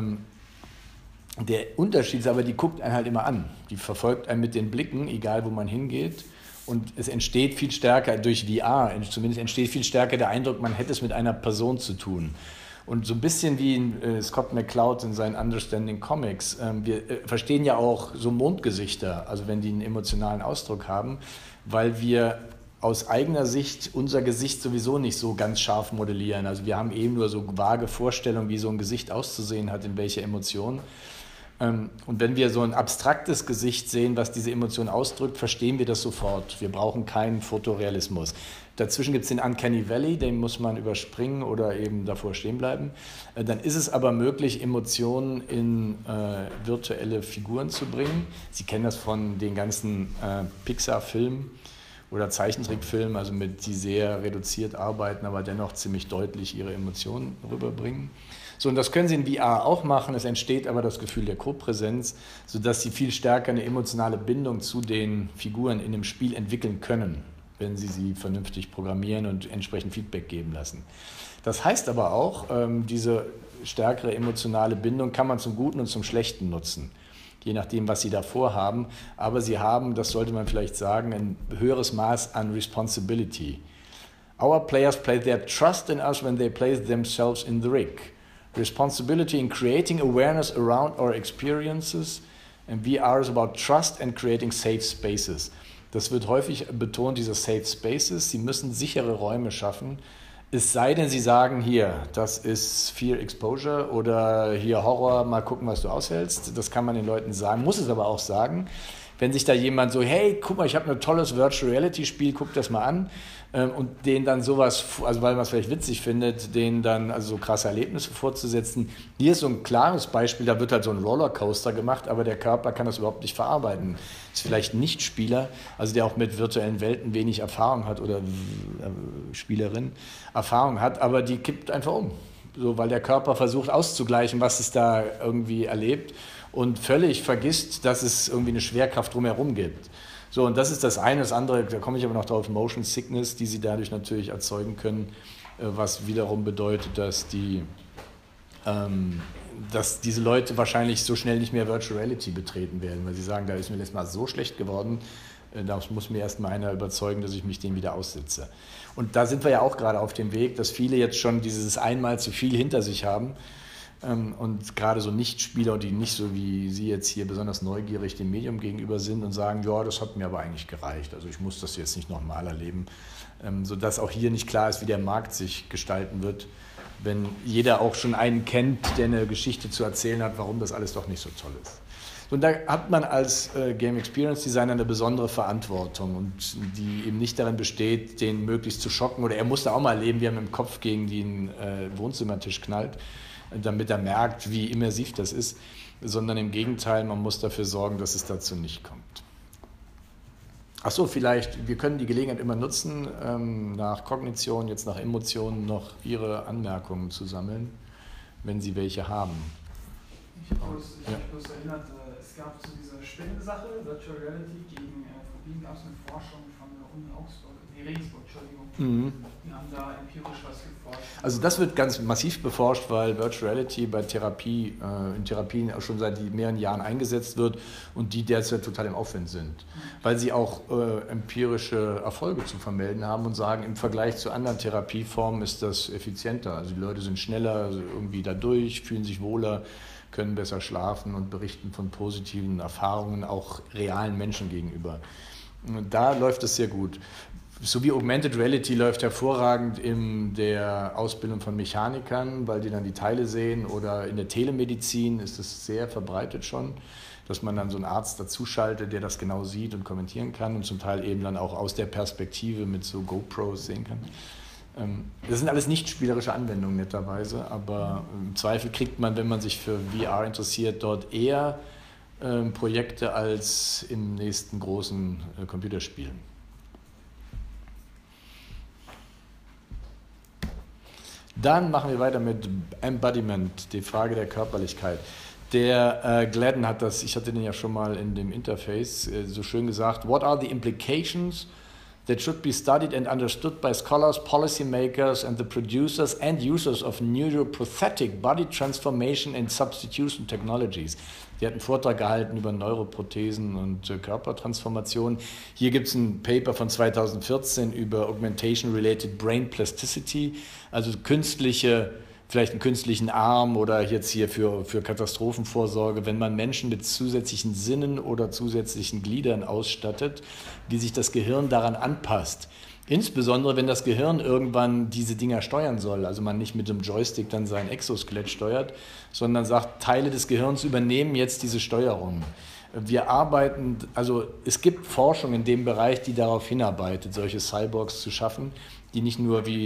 Der Unterschied ist aber, die guckt einen halt immer an. Die verfolgt einen mit den Blicken, egal wo man hingeht. Und es entsteht viel stärker durch VR, zumindest entsteht viel stärker der Eindruck, man hätte es mit einer Person zu tun. Und so ein bisschen wie Scott McCloud in seinen Understanding Comics. Wir verstehen ja auch so Mondgesichter, also wenn die einen emotionalen Ausdruck haben, weil wir aus eigener Sicht unser Gesicht sowieso nicht so ganz scharf modellieren. Also wir haben eben nur so vage Vorstellungen, wie so ein Gesicht auszusehen hat, in welcher Emotion. Und wenn wir so ein abstraktes Gesicht sehen, was diese Emotion ausdrückt, verstehen wir das sofort. Wir brauchen keinen Fotorealismus. Dazwischen gibt es den Uncanny Valley, den muss man überspringen oder eben davor stehen bleiben. Dann ist es aber möglich, Emotionen in virtuelle Figuren zu bringen. Sie kennen das von den ganzen Pixar-Filmen oder Zeichentrickfilmen, also die sehr reduziert arbeiten, aber dennoch ziemlich deutlich ihre Emotionen rüberbringen. So, und das können Sie in VR auch machen, es entsteht aber das Gefühl der Kopräsenz, sodass Sie viel stärker eine emotionale Bindung zu den Figuren in dem Spiel entwickeln können, wenn Sie sie vernünftig programmieren und entsprechend Feedback geben lassen. Das heißt aber auch, diese stärkere emotionale Bindung kann man zum Guten und zum Schlechten nutzen, je nachdem, was Sie da vorhaben. Aber Sie haben, das sollte man vielleicht sagen, ein höheres Maß an Responsibility. Our players place their trust in us when they place themselves in the rig. Responsibility in creating awareness around our experiences, and VR is about trust and creating safe spaces. Das wird häufig betont, diese Safe Spaces. Sie müssen sichere Räume schaffen, es sei denn, Sie sagen, hier, das ist Fear Exposure oder hier Horror, mal gucken, was du aushältst. Das kann man den Leuten sagen, muss es aber auch sagen. Wenn sich da jemand so, hey, guck mal, ich habe ein tolles Virtual Reality Spiel, guck das mal an, und denen dann sowas, also weil man es vielleicht witzig findet, denen dann also so krasse Erlebnisse vorzusetzen. Hier ist so ein klares Beispiel, da wird halt so ein Rollercoaster gemacht, aber der Körper kann das überhaupt nicht verarbeiten. Ist vielleicht ein Nichtspieler, also der auch mit virtuellen Welten wenig Erfahrung hat oder Spielerin Erfahrung hat, aber die kippt einfach um, so, weil der Körper versucht auszugleichen, was es da irgendwie erlebt und völlig vergisst, dass es irgendwie eine Schwerkraft drumherum gibt. So, und das ist das eine. Das andere, da komme ich aber noch drauf, Motion Sickness, die Sie dadurch natürlich erzeugen können, was wiederum bedeutet, dass diese Leute wahrscheinlich so schnell nicht mehr Virtual Reality betreten werden, weil sie sagen, da ist mir letztes Mal so schlecht geworden, da muss mir erst mal einer überzeugen, dass ich mich dem wieder aussetze. Und da sind wir ja auch gerade auf dem Weg, dass viele jetzt schon dieses einmal zu viel hinter sich haben. Und gerade so Nichtspieler, die nicht so wie Sie jetzt hier besonders neugierig dem Medium gegenüber sind und sagen, ja, das hat mir aber eigentlich gereicht, also ich muss das jetzt nicht nochmal erleben, sodass auch hier nicht klar ist, wie der Markt sich gestalten wird, wenn jeder auch schon einen kennt, der eine Geschichte zu erzählen hat, warum das alles doch nicht so toll ist. Und da hat man als Game Experience Designer eine besondere Verantwortung und die eben nicht darin besteht, den möglichst zu schocken oder er muss da auch mal erleben, wie er mit dem Kopf gegen den Wohnzimmertisch knallt, damit er merkt, wie immersiv das ist, sondern im Gegenteil, man muss dafür sorgen, dass es dazu nicht kommt. Ach so, vielleicht, wir können die Gelegenheit immer nutzen, nach Kognition, jetzt nach Emotionen noch Ihre Anmerkungen zu sammeln, wenn Sie welche haben. Ich habe bloß erinnert, es gab zu dieser Spinne-Sache, Virtual Reality gegen Phobien, gab es eine Forschung von der Uni Augsburg nee, Regensburg, Entschuldigung. Die haben da empirisch was geforscht. Also das wird ganz massiv beforscht, weil Virtual Reality bei Therapie, in Therapien auch schon seit mehreren Jahren eingesetzt wird und die derzeit total im Aufwind sind. Weil sie auch empirische Erfolge zu vermelden haben und sagen, im Vergleich zu anderen Therapieformen ist das effizienter. Also die Leute sind schneller irgendwie dadurch, fühlen sich wohler, können besser schlafen und berichten von positiven Erfahrungen auch realen Menschen gegenüber. Und da läuft es sehr gut. So wie Augmented Reality läuft hervorragend in der Ausbildung von Mechanikern, weil die dann die Teile sehen, oder in der Telemedizin ist es sehr verbreitet schon, dass man dann so einen Arzt dazuschaltet, der das genau sieht und kommentieren kann und zum Teil eben dann auch aus der Perspektive mit so GoPros sehen kann. Das sind alles nicht spielerische Anwendungen netterweise, aber im Zweifel kriegt man, wenn man sich für VR interessiert, dort eher Projekte als im nächsten großen Computerspiel. Dann machen wir weiter mit Embodiment, die Frage der Körperlichkeit. Der Gladden hat das, ich hatte den ja schon mal in dem Interface so schön gesagt, what are the implications that should be studied and understood by scholars, policymakers and the producers and users of neuroprosthetic body transformation and substitution technologies. Die hat einen Vortrag gehalten über Neuroprothesen und Körpertransformation. Hier gibt es ein Paper von 2014 über Augmentation-Related Brain Plasticity, also künstliche, vielleicht einen künstlichen Arm oder jetzt hier für Katastrophenvorsorge, wenn man Menschen mit zusätzlichen Sinnen oder zusätzlichen Gliedern ausstattet, wie sich das Gehirn daran anpasst. Insbesondere, wenn das Gehirn irgendwann diese Dinger steuern soll, also man nicht mit dem Joystick dann sein Exoskelett steuert, sondern sagt, Teile des Gehirns übernehmen jetzt diese Steuerung. Wir arbeiten, also es gibt Forschung in dem Bereich, die darauf hinarbeitet, solche Cyborgs zu schaffen, die nicht nur wie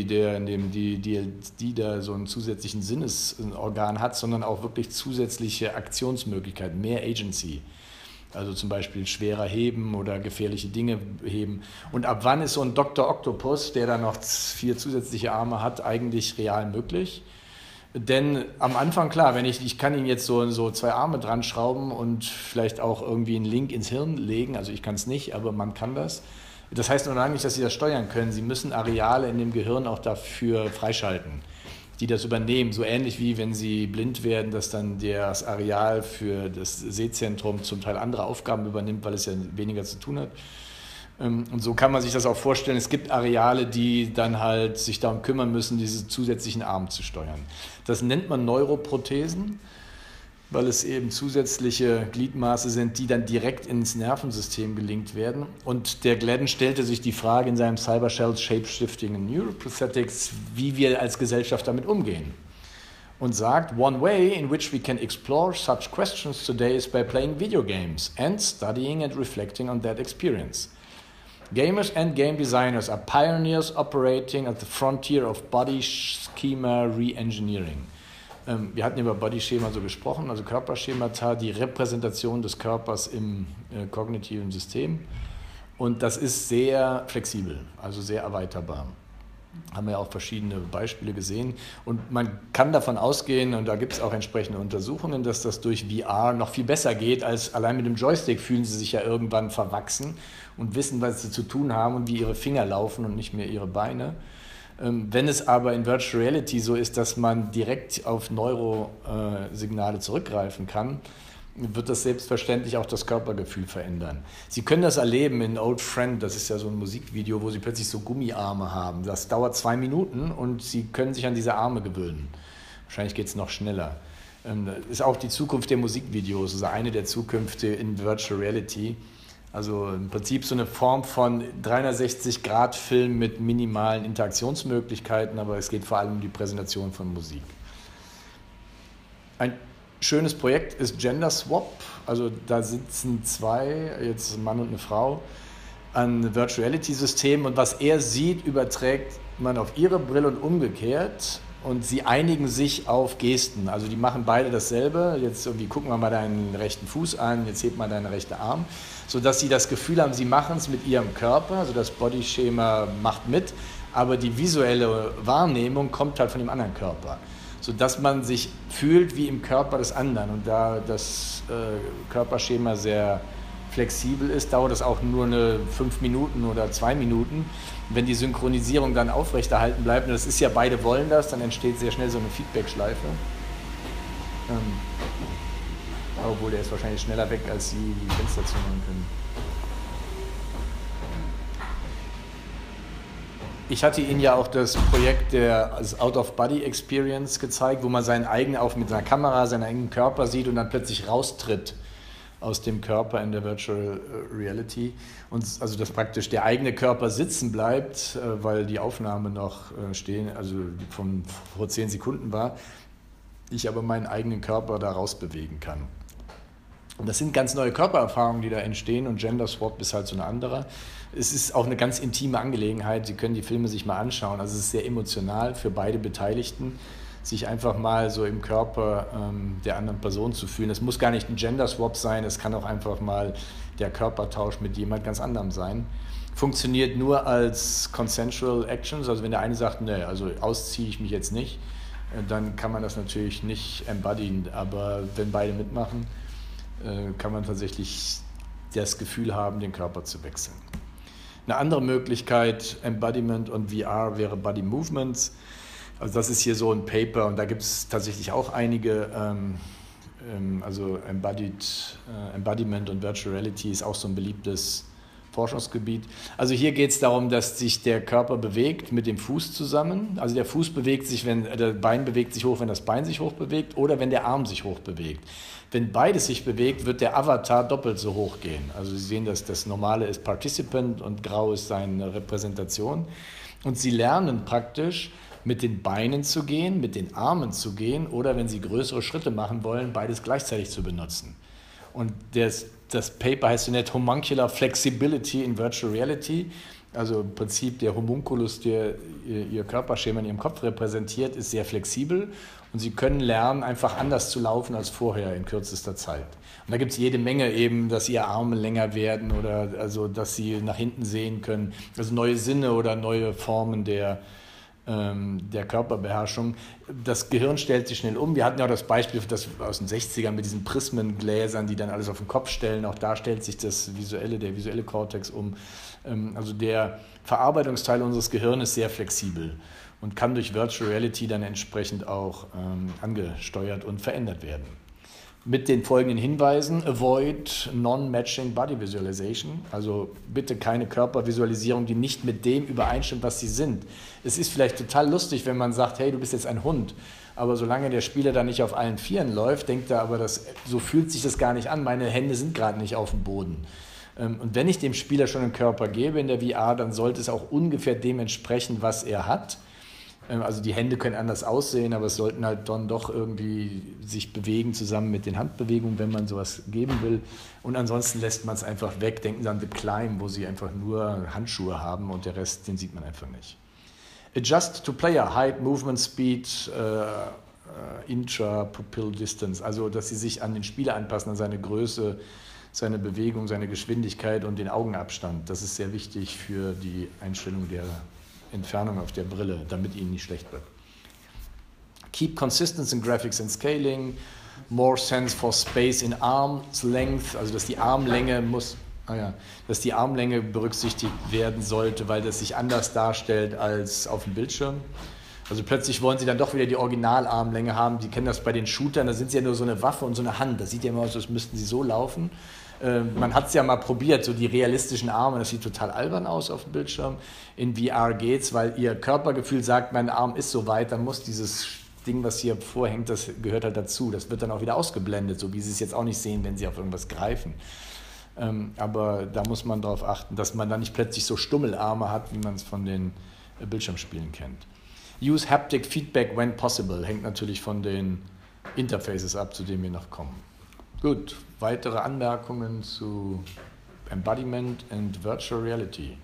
die da so einen zusätzlichen Sinnesorgan hat, sondern auch wirklich zusätzliche Aktionsmöglichkeiten, mehr Agency. Also zum Beispiel schwerer heben oder gefährliche Dinge heben. Und ab wann ist so ein Dr. Octopus, der dann noch 4 zusätzliche Arme hat, eigentlich real möglich? Denn am Anfang, klar, wenn ich kann Ihnen jetzt so 2 Arme dran schrauben und vielleicht auch irgendwie einen Link ins Hirn legen, also ich kann es nicht, aber man kann das. Das heißt noch lange nicht, dass Sie das steuern können. Sie müssen Areale in dem Gehirn auch dafür freischalten, die das übernehmen. So ähnlich wie wenn Sie blind werden, dass dann das Areal für das Sehzentrum zum Teil andere Aufgaben übernimmt, weil es ja weniger zu tun hat. Und so kann man sich das auch vorstellen. Es gibt Areale, die dann halt sich darum kümmern müssen, diese zusätzlichen Arme zu steuern. Das nennt man Neuroprothesen, weil es eben zusätzliche Gliedmaße sind, die dann direkt ins Nervensystem gelinkt werden. Und der Gladden stellte sich die Frage in seinem Cyber-Shell Shape-Shifting and Neuroprosthetics, wie wir als Gesellschaft damit umgehen. Und sagt, one way in which we can explore such questions today is by playing video games and studying and reflecting on that experience. Gamers and game designers are pioneers operating at the frontier of body schema re-engineering. Wir hatten über Bodyschema so gesprochen, also Körperschemata, die Repräsentation des Körpers im kognitiven System. Und das ist sehr flexibel, also sehr erweiterbar. Haben wir auch verschiedene Beispiele gesehen. Und man kann davon ausgehen, und da gibt es auch entsprechende Untersuchungen, dass das durch VR noch viel besser geht, als allein mit dem Joystick fühlen sie sich ja irgendwann verwachsen und wissen, was sie zu tun haben und wie ihre Finger laufen und nicht mehr ihre Beine. Wenn es aber in Virtual Reality so ist, dass man direkt auf Neurosignale zurückgreifen kann, wird das selbstverständlich auch das Körpergefühl verändern. Sie können das erleben in Old Friend, das ist ja so ein Musikvideo, wo Sie plötzlich so Gummiarme haben. Das dauert 2 Minuten und Sie können sich an diese Arme gewöhnen. Wahrscheinlich geht es noch schneller. Das ist auch die Zukunft der Musikvideos, also eine der Zukünfte in Virtual Reality. Also im Prinzip so eine Form von 360-Grad-Film mit minimalen Interaktionsmöglichkeiten, aber es geht vor allem um die Präsentation von Musik. Ein schönes Projekt ist Gender Swap, also da sitzen 2, jetzt ein Mann und eine Frau, an Virtual Reality Systemen und was er sieht, überträgt man auf ihre Brille und umgekehrt und sie einigen sich auf Gesten. Also die machen beide dasselbe, jetzt irgendwie gucken wir mal deinen rechten Fuß an, jetzt hebt mal deinen rechten Arm, sodass sie das Gefühl haben, sie machen es mit ihrem Körper, also das Bodyschema macht mit, aber die visuelle Wahrnehmung kommt halt von dem anderen Körper, sodass man sich fühlt wie im Körper des anderen und da das Körperschema sehr flexibel ist, dauert das auch nur 5 Minuten oder 2 Minuten. Wenn die Synchronisierung dann aufrechterhalten bleibt, und das ist ja, beide wollen das, dann entsteht sehr schnell so eine Feedback-Schleife. Obwohl, der ist wahrscheinlich schneller weg, als Sie die Fenster zumachen können. Ich hatte Ihnen ja auch das Projekt der Out-of-Body-Experience gezeigt, wo man seinen eigenen, auch mit seiner Kamera, seinen eigenen Körper sieht und dann plötzlich raustritt aus dem Körper in der Virtual Reality. Und also, dass praktisch der eigene Körper sitzen bleibt, weil die Aufnahme noch also von vor 10 Sekunden war, ich aber meinen eigenen Körper da rausbewegen kann. Und das sind ganz neue Körpererfahrungen, die da entstehen, und Gender Swap ist halt so eine andere. Es ist auch eine ganz intime Angelegenheit, Sie können die Filme sich mal anschauen, also es ist sehr emotional für beide Beteiligten, sich einfach mal so im Körper der anderen Person zu fühlen. Es muss gar nicht ein Gender Swap sein, es kann auch einfach mal der Körpertausch mit jemand ganz anderem sein. Funktioniert nur als Consensual Actions, also wenn der eine sagt, nee, also ausziehe ich mich jetzt nicht, dann kann man das natürlich nicht embodyen, aber wenn beide mitmachen, kann man tatsächlich das Gefühl haben, den Körper zu wechseln. Eine andere Möglichkeit, Embodiment und VR, wäre Body Movements. Also das ist hier so ein Paper, und da gibt es tatsächlich auch einige, also Embodiment und Virtual Reality ist auch so ein beliebtes Forschungsgebiet. Also hier geht es darum, dass sich der Körper bewegt mit dem Fuß zusammen. Also der Fuß bewegt sich, wenn der Bein bewegt sich hoch, wenn das Bein sich hoch bewegt, oder wenn der Arm sich hoch bewegt. Wenn beides sich bewegt, wird der Avatar doppelt so hoch gehen. Also Sie sehen, dass das Normale ist Participant und Grau ist seine Repräsentation. Und Sie lernen praktisch, mit den Beinen zu gehen, mit den Armen zu gehen, oder wenn Sie größere Schritte machen wollen, beides gleichzeitig zu benutzen. Und das Paper heißt so nett Homuncular Flexibility in Virtual Reality. Also im Prinzip der Homunculus, der Ihr Körperschema in Ihrem Kopf repräsentiert, ist sehr flexibel, und Sie können lernen, einfach anders zu laufen als vorher in kürzester Zeit. Und da gibt es jede Menge eben, dass Ihre Arme länger werden oder also, dass Sie nach hinten sehen können. Also neue Sinne oder neue Formen der Körperbeherrschung. Das Gehirn stellt sich schnell um. Wir hatten ja auch das Beispiel das aus den 60ern mit diesen Prismengläsern, die dann alles auf den Kopf stellen. Auch da stellt sich der visuelle Kortex um. Also der Verarbeitungsteil unseres Gehirns ist sehr flexibel und kann durch Virtual Reality dann entsprechend auch angesteuert und verändert werden. Mit den folgenden Hinweisen: Avoid non-matching body visualization, also bitte keine Körpervisualisierung, die nicht mit dem übereinstimmt, was sie sind. Es ist vielleicht total lustig, wenn man sagt, hey, du bist jetzt ein Hund, aber solange der Spieler da nicht auf allen Vieren läuft, denkt er aber, so fühlt sich das gar nicht an, meine Hände sind gerade nicht auf dem Boden. Und wenn ich dem Spieler schon einen Körper gebe in der VR, dann sollte es auch ungefähr dem entsprechen, was er hat. Also die Hände können anders aussehen, aber es sollten halt dann doch irgendwie sich bewegen zusammen mit den Handbewegungen, wenn man sowas geben will. Und ansonsten lässt man es einfach weg. Denken Sie an The Climb, wo Sie einfach nur Handschuhe haben und der Rest, den sieht man einfach nicht. Adjust to player, height, movement speed, intra-pupil distance. Also dass Sie sich an den Spieler anpassen, an seine Größe, seine Bewegung, seine Geschwindigkeit und den Augenabstand. Das ist sehr wichtig für die Einstellung der Entfernung auf der Brille, damit Ihnen nicht schlecht wird. Keep consistency in graphics and scaling, more sense for space in arm's length, also dass die Armlänge berücksichtigt werden sollte, weil das sich anders darstellt als auf dem Bildschirm. Also plötzlich wollen Sie dann doch wieder die Originalarmlänge haben. Sie kennen das bei den Shootern, da sind Sie ja nur so eine Waffe und so eine Hand. Das sieht ja immer aus, als müssten Sie so laufen. Man hat es ja mal probiert, so die realistischen Arme, das sieht total albern aus auf dem Bildschirm. In VR geht's, weil Ihr Körpergefühl sagt, mein Arm ist so weit, dann muss dieses Ding, was hier vorhängt, das gehört halt dazu. Das wird dann auch wieder ausgeblendet, so wie Sie es jetzt auch nicht sehen, wenn Sie auf irgendwas greifen. Aber da muss man darauf achten, dass man dann nicht plötzlich so Stummelarme hat, wie man es von den Bildschirmspielen kennt. Use haptic feedback when possible, hängt natürlich von den Interfaces ab, zu denen wir noch kommen. Gut, weitere Anmerkungen zu Embodiment and Virtual Reality.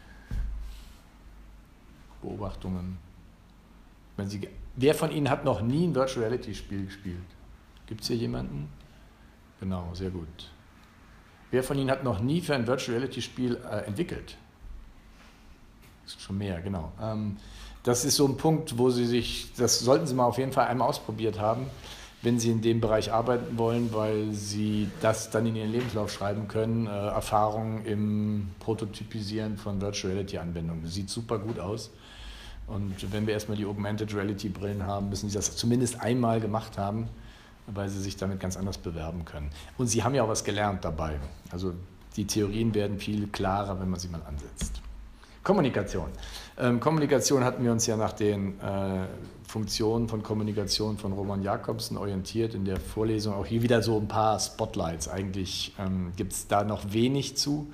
Beobachtungen. Wer von Ihnen hat noch nie ein Virtual Reality Spiel gespielt? Gibt es hier jemanden? Genau, sehr gut. Wer von Ihnen hat noch nie für ein Virtual Reality Spiel entwickelt? Das ist schon mehr, genau. Das ist so ein Punkt, wo das sollten Sie mal auf jeden Fall einmal ausprobiert haben. wenn sie in dem Bereich arbeiten wollen, weil sie das dann in ihren Lebenslauf schreiben können. Erfahrung im Prototypisieren von Virtual Reality Anwendungen. Das sieht super gut aus. Und wenn wir erstmal die Augmented Reality Brillen haben, müssen sie das zumindest einmal gemacht haben, weil sie sich damit ganz anders bewerben können. Und sie haben ja auch was gelernt dabei. Also die Theorien werden viel klarer, wenn man sie mal ansetzt. Kommunikation. Kommunikation hatten wir uns ja nach den Funktionen von Kommunikation von Roman Jakobsen orientiert in der Vorlesung. Auch hier wieder so ein paar Spotlights. Eigentlich gibt es da noch wenig zu.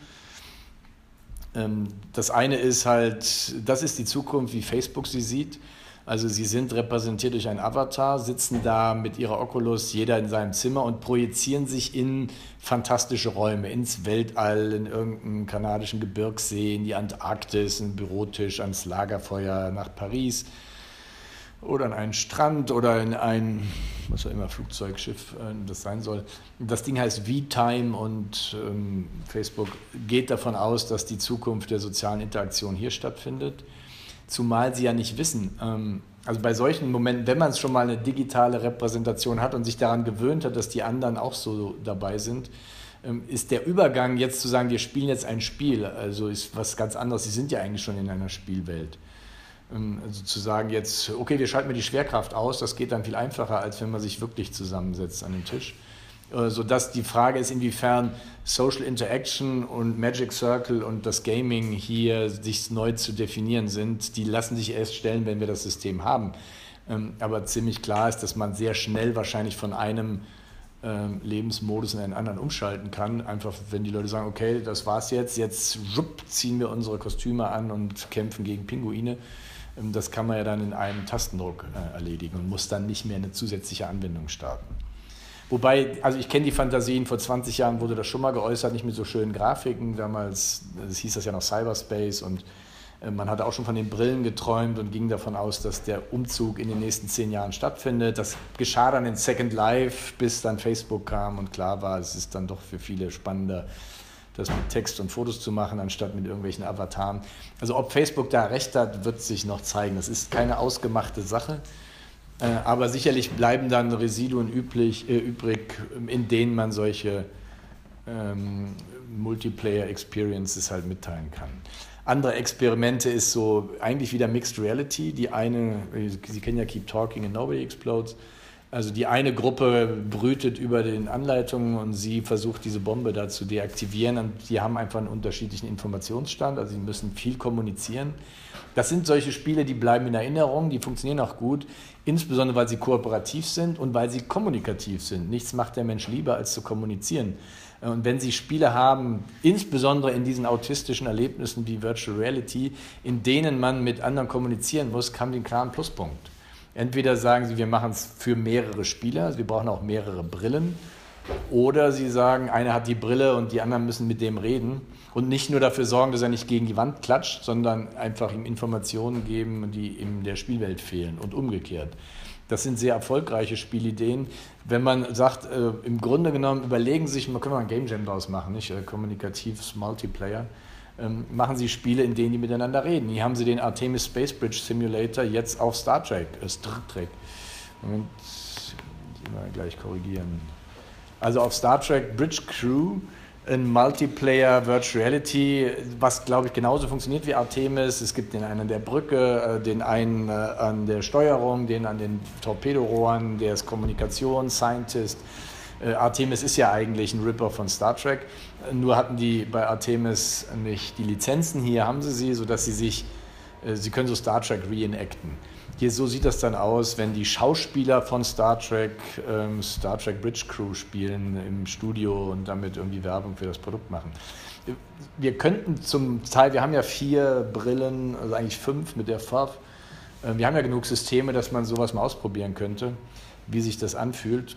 Das eine ist halt, das ist die Zukunft, wie Facebook sie sieht. Also sie sind repräsentiert durch einen Avatar, sitzen da mit ihrer Oculus, jeder in seinem Zimmer und projizieren sich in fantastische Räume, ins Weltall, in irgendeinen kanadischen Gebirgssee, in die Antarktis, einen Bürotisch, ans Lagerfeuer nach Paris oder an einen Strand oder in ein, was auch immer, Flugzeugschiff das sein soll. Das Ding heißt V-Time und Facebook geht davon aus, dass die Zukunft der sozialen Interaktion hier stattfindet. Zumal sie ja nicht wissen, also bei solchen Momenten, wenn man schon mal eine digitale Repräsentation hat und sich daran gewöhnt hat, dass die anderen auch so dabei sind, ist der Übergang jetzt zu sagen, wir spielen jetzt ein Spiel, also ist was ganz anderes, sie sind ja eigentlich schon in einer Spielwelt. Also zu sagen jetzt, okay, wir schalten mir die Schwerkraft aus, das geht dann viel einfacher, als wenn man sich wirklich zusammensetzt an den Tisch. Sodass die Frage ist, inwiefern Social Interaction und Magic Circle und das Gaming hier sich neu zu definieren sind, die lassen sich erst stellen, wenn wir das System haben. Aber ziemlich klar ist, dass man sehr schnell wahrscheinlich von einem Lebensmodus in einen anderen umschalten kann. Einfach, wenn die Leute sagen, okay, das war's jetzt ziehen wir unsere Kostüme an und kämpfen gegen Pinguine. Das kann man ja dann in einem Tastendruck erledigen und muss dann nicht mehr eine zusätzliche Anwendung starten. Wobei, also ich kenne die Fantasien, vor 20 Jahren wurde das schon mal geäußert, nicht mit so schönen Grafiken, damals hieß das ja noch Cyberspace und man hatte auch schon von den Brillen geträumt und ging davon aus, dass der Umzug in den nächsten 10 Jahren stattfindet. Das geschah dann in Second Life, bis dann Facebook kam und klar war, es ist dann doch für viele spannender, das mit Text und Fotos zu machen, anstatt mit irgendwelchen Avataren. Also ob Facebook da recht hat, wird sich noch zeigen. Das ist keine ausgemachte Sache. Aber sicherlich bleiben dann Residuen übrig, in denen man solche Multiplayer-Experiences halt mitteilen kann. Andere Experimente ist so eigentlich wieder Mixed Reality. Die eine, Sie kennen ja Keep Talking and Nobody Explodes. Also die eine Gruppe brütet über den Anleitungen und sie versucht, diese Bombe da zu deaktivieren. Und die haben einfach einen unterschiedlichen Informationsstand, also sie müssen viel kommunizieren. Das sind solche Spiele, die bleiben in Erinnerung, die funktionieren auch gut, insbesondere weil sie kooperativ sind und weil sie kommunikativ sind. Nichts macht der Mensch lieber, als zu kommunizieren. Und wenn Sie Spiele haben, insbesondere in diesen autistischen Erlebnissen wie Virtual Reality, in denen man mit anderen kommunizieren muss, haben die einen klaren Pluspunkt. Entweder sagen Sie, wir machen es für mehrere Spieler, also wir brauchen auch mehrere Brillen, oder Sie sagen, einer hat die Brille und die anderen müssen mit dem reden und nicht nur dafür sorgen, dass er nicht gegen die Wand klatscht, sondern einfach ihm Informationen geben, die in der Spielwelt fehlen und umgekehrt. Das sind sehr erfolgreiche Spielideen. Wenn man sagt, im Grunde genommen überlegen Sie sich, man kann mal ein Game Jam draus machen, nicht? Kommunikatives Multiplayer. Machen Sie Spiele, in denen die miteinander reden. Hier haben Sie den Artemis Space Bridge Simulator jetzt auf Star Trek. Moment, ich mal gleich korrigieren. Also auf Star Trek Bridge Crew, ein Multiplayer Virtual Reality, was glaube ich genauso funktioniert wie Artemis. Es gibt den einen an der Brücke, den einen an der Steuerung, den an den Torpedorohren, der ist Kommunikation, Scientist. Artemis ist ja eigentlich ein Ripper von Star Trek, nur hatten die bei Artemis nicht die Lizenzen, hier haben sie, sodass sie können so Star Trek reenacten. Hier so sieht das dann aus, wenn die Schauspieler von Star Trek Bridge Crew spielen im Studio und damit irgendwie Werbung für das Produkt machen. Wir könnten zum Teil, wir haben ja 4 Brillen, also eigentlich 5 mit der FAV, wir haben ja genug Systeme, dass man sowas mal ausprobieren könnte, wie sich das anfühlt.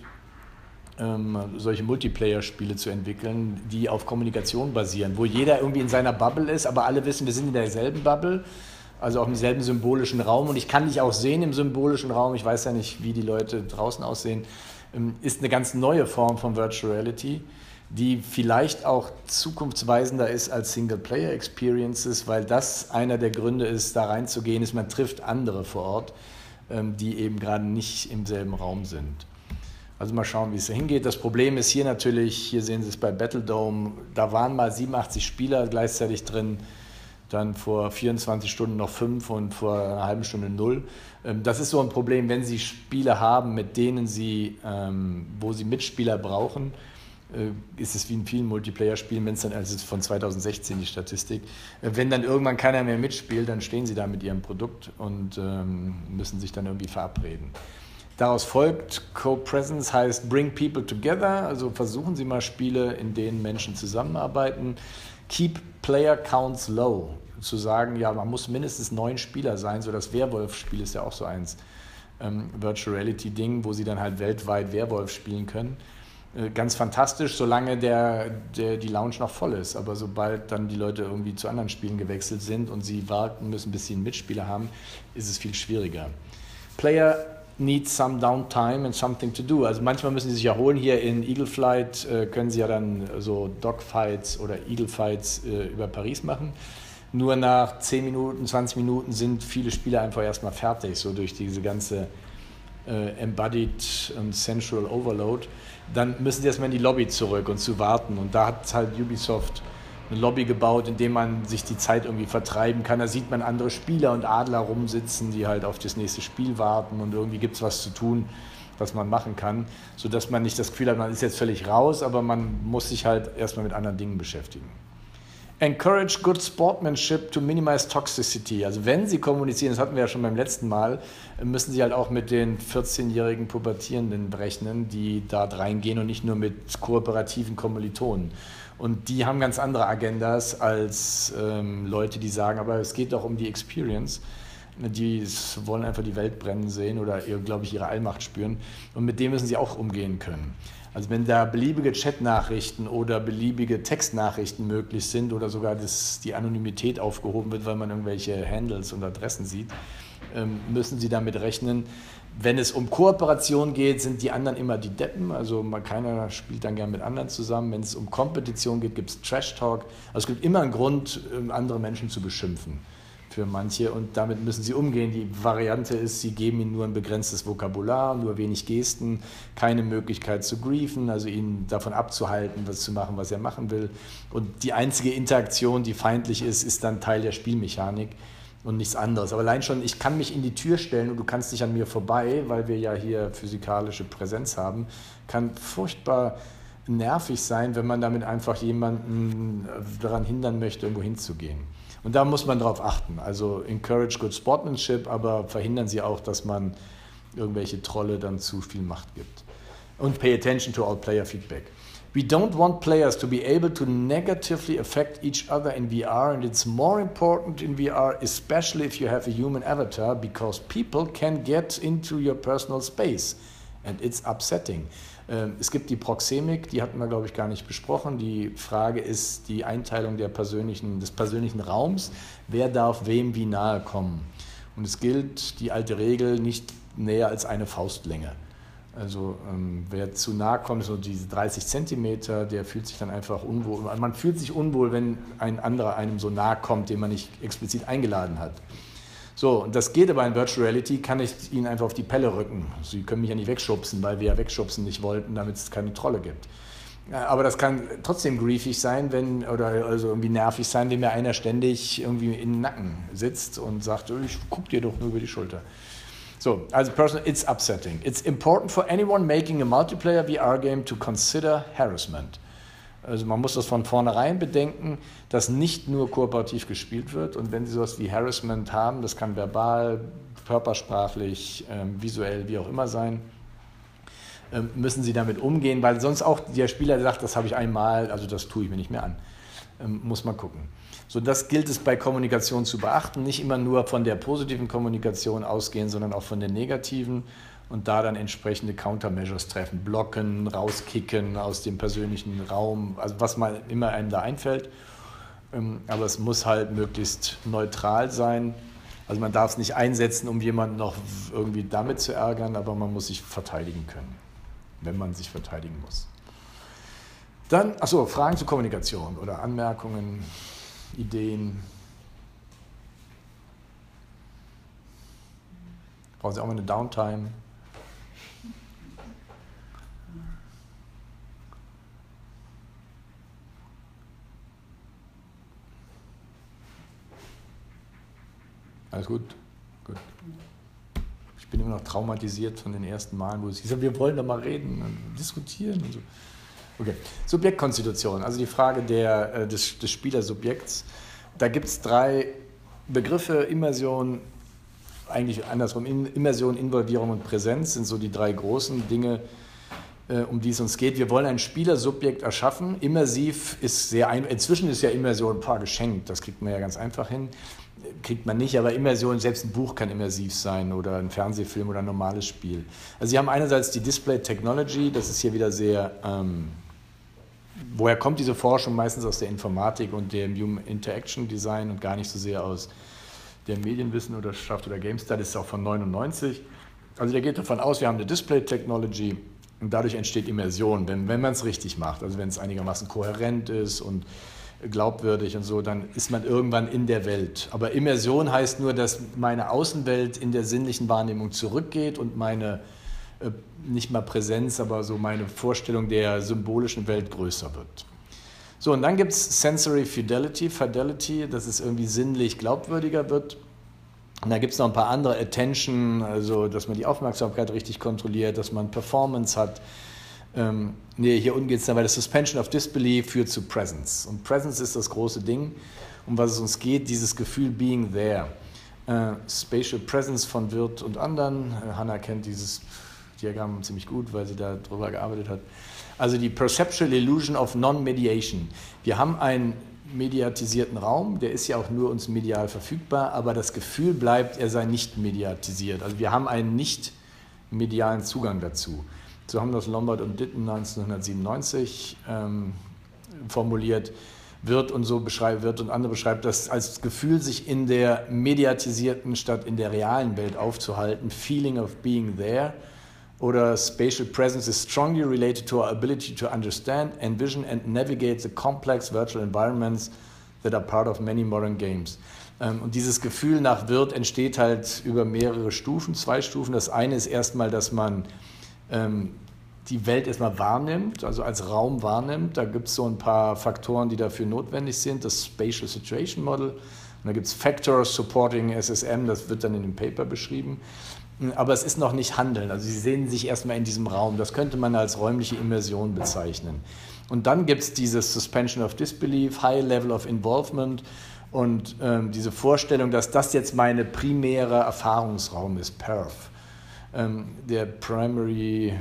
Solche Multiplayer-Spiele zu entwickeln, die auf Kommunikation basieren, wo jeder irgendwie in seiner Bubble ist, aber alle wissen, wir sind in derselben Bubble, also auch im selben symbolischen Raum und ich kann dich auch sehen im symbolischen Raum, ich weiß ja nicht, wie die Leute draußen aussehen, ist eine ganz neue Form von Virtual Reality, die vielleicht auch zukunftsweisender ist als Single-Player-Experiences, weil das einer der Gründe ist, da reinzugehen, ist, man trifft andere vor Ort, die eben gerade nicht im selben Raum sind. Also mal schauen, wie es da hingeht. Das Problem ist hier natürlich, hier sehen Sie es bei Battledome, da waren mal 87 Spieler gleichzeitig drin, dann vor 24 Stunden noch 5 und vor einer halben Stunde 0. Das ist so ein Problem, wenn Sie Spiele haben, mit denen Sie, wo Sie Mitspieler brauchen, ist es wie in vielen Multiplayer-Spielen, wenn es dann, also von 2016 die Statistik, wenn dann irgendwann keiner mehr mitspielt, dann stehen Sie da mit Ihrem Produkt und müssen sich dann irgendwie verabreden. Daraus folgt, Co-Presence heißt Bring People Together, also versuchen Sie mal Spiele, in denen Menschen zusammenarbeiten. Keep Player Counts Low, zu sagen, ja, man muss mindestens 9 Spieler sein, so das Werwolf-Spiel ist ja auch so eins, Virtual Reality-Ding, wo Sie dann halt weltweit Werwolf spielen können. Ganz fantastisch, solange die Lounge noch voll ist, aber sobald dann die Leute irgendwie zu anderen Spielen gewechselt sind und sie warten müssen, bis sie einen Mitspieler haben, ist es viel schwieriger. Player needs some downtime and something to do. Also manchmal müssen sie sich erholen. Hier in Eagle Flight können sie ja dann so Dogfights oder Eagle Fights über Paris machen. Nur nach 10 Minuten, 20 Minuten sind viele Spieler einfach erstmal fertig, so durch diese ganze Embodied und Central Overload. Dann müssen sie erstmal in die Lobby zurück und zu warten. Und da hat halt Ubisoft eine Lobby gebaut, in der man sich die Zeit irgendwie vertreiben kann. Da sieht man andere Spieler und Adler rumsitzen, die halt auf das nächste Spiel warten und irgendwie gibt es was zu tun, was man machen kann, sodass man nicht das Gefühl hat, man ist jetzt völlig raus, aber man muss sich halt erstmal mit anderen Dingen beschäftigen. Encourage good sportsmanship to minimize toxicity. Also wenn Sie kommunizieren, das hatten wir ja schon beim letzten Mal, müssen Sie halt auch mit den 14-jährigen Pubertierenden rechnen, die da reingehen und nicht nur mit kooperativen Kommilitonen. Und die haben ganz andere Agendas als Leute, die sagen, aber es geht doch um die Experience. Die wollen einfach die Welt brennen sehen oder, glaube ich, ihre Allmacht spüren. Und mit dem müssen sie auch umgehen können. Also wenn da beliebige Chatnachrichten oder beliebige Textnachrichten möglich sind oder sogar die Anonymität aufgehoben wird, weil man irgendwelche Handles und Adressen sieht, müssen Sie damit rechnen. Wenn es um Kooperation geht, sind die anderen immer die Deppen, also keiner spielt dann gern mit anderen zusammen. Wenn es um Kompetition geht, gibt es Trash-Talk. Also es gibt immer einen Grund, andere Menschen zu beschimpfen für manche und damit müssen sie umgehen. Die Variante ist, sie geben ihnen nur ein begrenztes Vokabular, nur wenig Gesten, keine Möglichkeit zu griefen, also ihn davon abzuhalten, was zu machen, was er machen will. Und die einzige Interaktion, die feindlich ist, ist dann Teil der Spielmechanik und nichts anderes. Aber allein schon, ich kann mich in die Tür stellen und du kannst nicht an mir vorbei, weil wir ja hier physikalische Präsenz haben, kann furchtbar nervig sein, wenn man damit einfach jemanden daran hindern möchte, irgendwo hinzugehen. Und da muss man drauf achten. Also encourage good sportsmanship, aber verhindern Sie auch, dass man irgendwelche Trolle dann zu viel Macht gibt. Und pay attention to all player feedback. We don't want players to be able to negatively affect each other in VR, and it's more important in VR, especially if you have a human avatar, because people can get into your personal space and it's upsetting. Es gibt die Proxemik, die hatten wir, glaube ich, gar nicht besprochen. Die Frage ist die Einteilung des persönlichen Raums. Wer darf wem wie nahe kommen? Und es gilt die alte Regel, nicht näher als eine Faustlänge. Also wer zu nahe kommt, so diese 30 Zentimeter, der fühlt sich dann einfach unwohl. Man fühlt sich unwohl, wenn ein anderer einem so nahe kommt, den man nicht explizit eingeladen hat. So, und das geht aber in Virtual Reality, kann ich Ihnen einfach auf die Pelle rücken. Sie können mich ja nicht wegschubsen, weil wir ja wegschubsen nicht wollten, damit es keine Trolle gibt. Aber das kann trotzdem griefig sein, oder also irgendwie nervig sein, wenn mir einer ständig irgendwie in den Nacken sitzt und sagt, ich guck dir doch nur über die Schulter. So, also personal, it's upsetting. It's important for anyone making a multiplayer VR game to consider harassment. Also man muss das von vornherein bedenken, dass nicht nur kooperativ gespielt wird und wenn Sie sowas wie Harassment haben, das kann verbal, körpersprachlich, visuell, wie auch immer sein, müssen Sie damit umgehen, weil sonst auch der Spieler sagt, das habe ich einmal, also das tue ich mir nicht mehr an. Muss man gucken. So, das gilt es bei Kommunikation zu beachten, nicht immer nur von der positiven Kommunikation ausgehen, sondern auch von der negativen. Und da dann entsprechende Countermeasures treffen, blocken, rauskicken aus dem persönlichen Raum, also was mal immer einem da einfällt. Aber es muss halt möglichst neutral sein. Also man darf es nicht einsetzen, um jemanden noch irgendwie damit zu ärgern, aber man muss sich verteidigen können, wenn man sich verteidigen muss. Dann, Fragen zur Kommunikation oder Anmerkungen, Ideen. Brauchen Sie auch mal eine Downtime? Alles gut? Gut. Ich bin immer noch traumatisiert von den ersten Malen, wo es hieß, wir wollen doch mal reden und diskutieren und so. Okay. Subjektkonstitution, also die Frage des Spielersubjekts. Da gibt es 3 Begriffe, Immersion, eigentlich andersrum, Immersion, Involvierung und Präsenz sind so die 3 großen Dinge, um die es uns geht. Wir wollen ein Spielersubjekt erschaffen. Immersiv ist inzwischen ist ja Immersion geschenkt, das kriegt man ja ganz einfach hin. Kriegt man nicht, aber Immersion, selbst ein Buch kann immersiv sein oder ein Fernsehfilm oder ein normales Spiel. Also Sie haben einerseits die Display Technology, das ist hier wieder sehr, woher kommt diese Forschung? Meistens aus der Informatik und dem Human Interaction Design und gar nicht so sehr aus der Medienwissenschaft oder Game Studies, ist auch von 99. Also der geht davon aus, wir haben eine Display Technology und dadurch entsteht Immersion, wenn man es richtig macht, also wenn es einigermaßen kohärent ist und glaubwürdig und so, dann ist man irgendwann in der Welt. Aber Immersion heißt nur, dass meine Außenwelt in der sinnlichen Wahrnehmung zurückgeht und meine, nicht mal Präsenz, aber so meine Vorstellung der symbolischen Welt größer wird. So, und dann gibt es Sensory Fidelity, dass es irgendwie sinnlich glaubwürdiger wird. Und da gibt es noch ein paar andere, Attention, also dass man die Aufmerksamkeit richtig kontrolliert, dass man Performance hat. Hier unten geht es dann, weil das Suspension of Disbelief führt zu Presence. Und Presence ist das große Ding, um was es uns geht, dieses Gefühl being there. Spatial Presence von Wirth und anderen. Hannah kennt dieses Diagramm ziemlich gut, weil sie da drüber gearbeitet hat. Also die Perceptual Illusion of Non-Mediation. Wir haben einen mediatisierten Raum, der ist ja auch nur uns medial verfügbar, aber das Gefühl bleibt, er sei nicht mediatisiert. Also wir haben einen nicht medialen Zugang dazu. So haben das Lombard und Ditten 1997 formuliert. Wirth und andere beschreibt das als Gefühl, sich in der mediatisierten statt in der realen Welt aufzuhalten, Feeling of being there. Oder Spatial Presence is strongly related to our ability to understand, envision and navigate the complex virtual environments that are part of many modern games. Und dieses Gefühl nach Wirth entsteht halt über mehrere Stufen, 2 Stufen. Das eine ist erstmal, dass man die Welt erstmal wahrnimmt, also als Raum wahrnimmt. Da gibt es so ein paar Faktoren, die dafür notwendig sind. Das Spatial Situation Model. Und da gibt es Factors Supporting SSM, das wird dann in dem Paper beschrieben. Aber es ist noch nicht Handeln. Also Sie sehen sich erstmal in diesem Raum. Das könnte man als räumliche Immersion bezeichnen. Und dann gibt es dieses Suspension of Disbelief, High Level of Involvement und diese Vorstellung, dass das jetzt meine primäre Erfahrungsraum ist, PERF. Der Primary,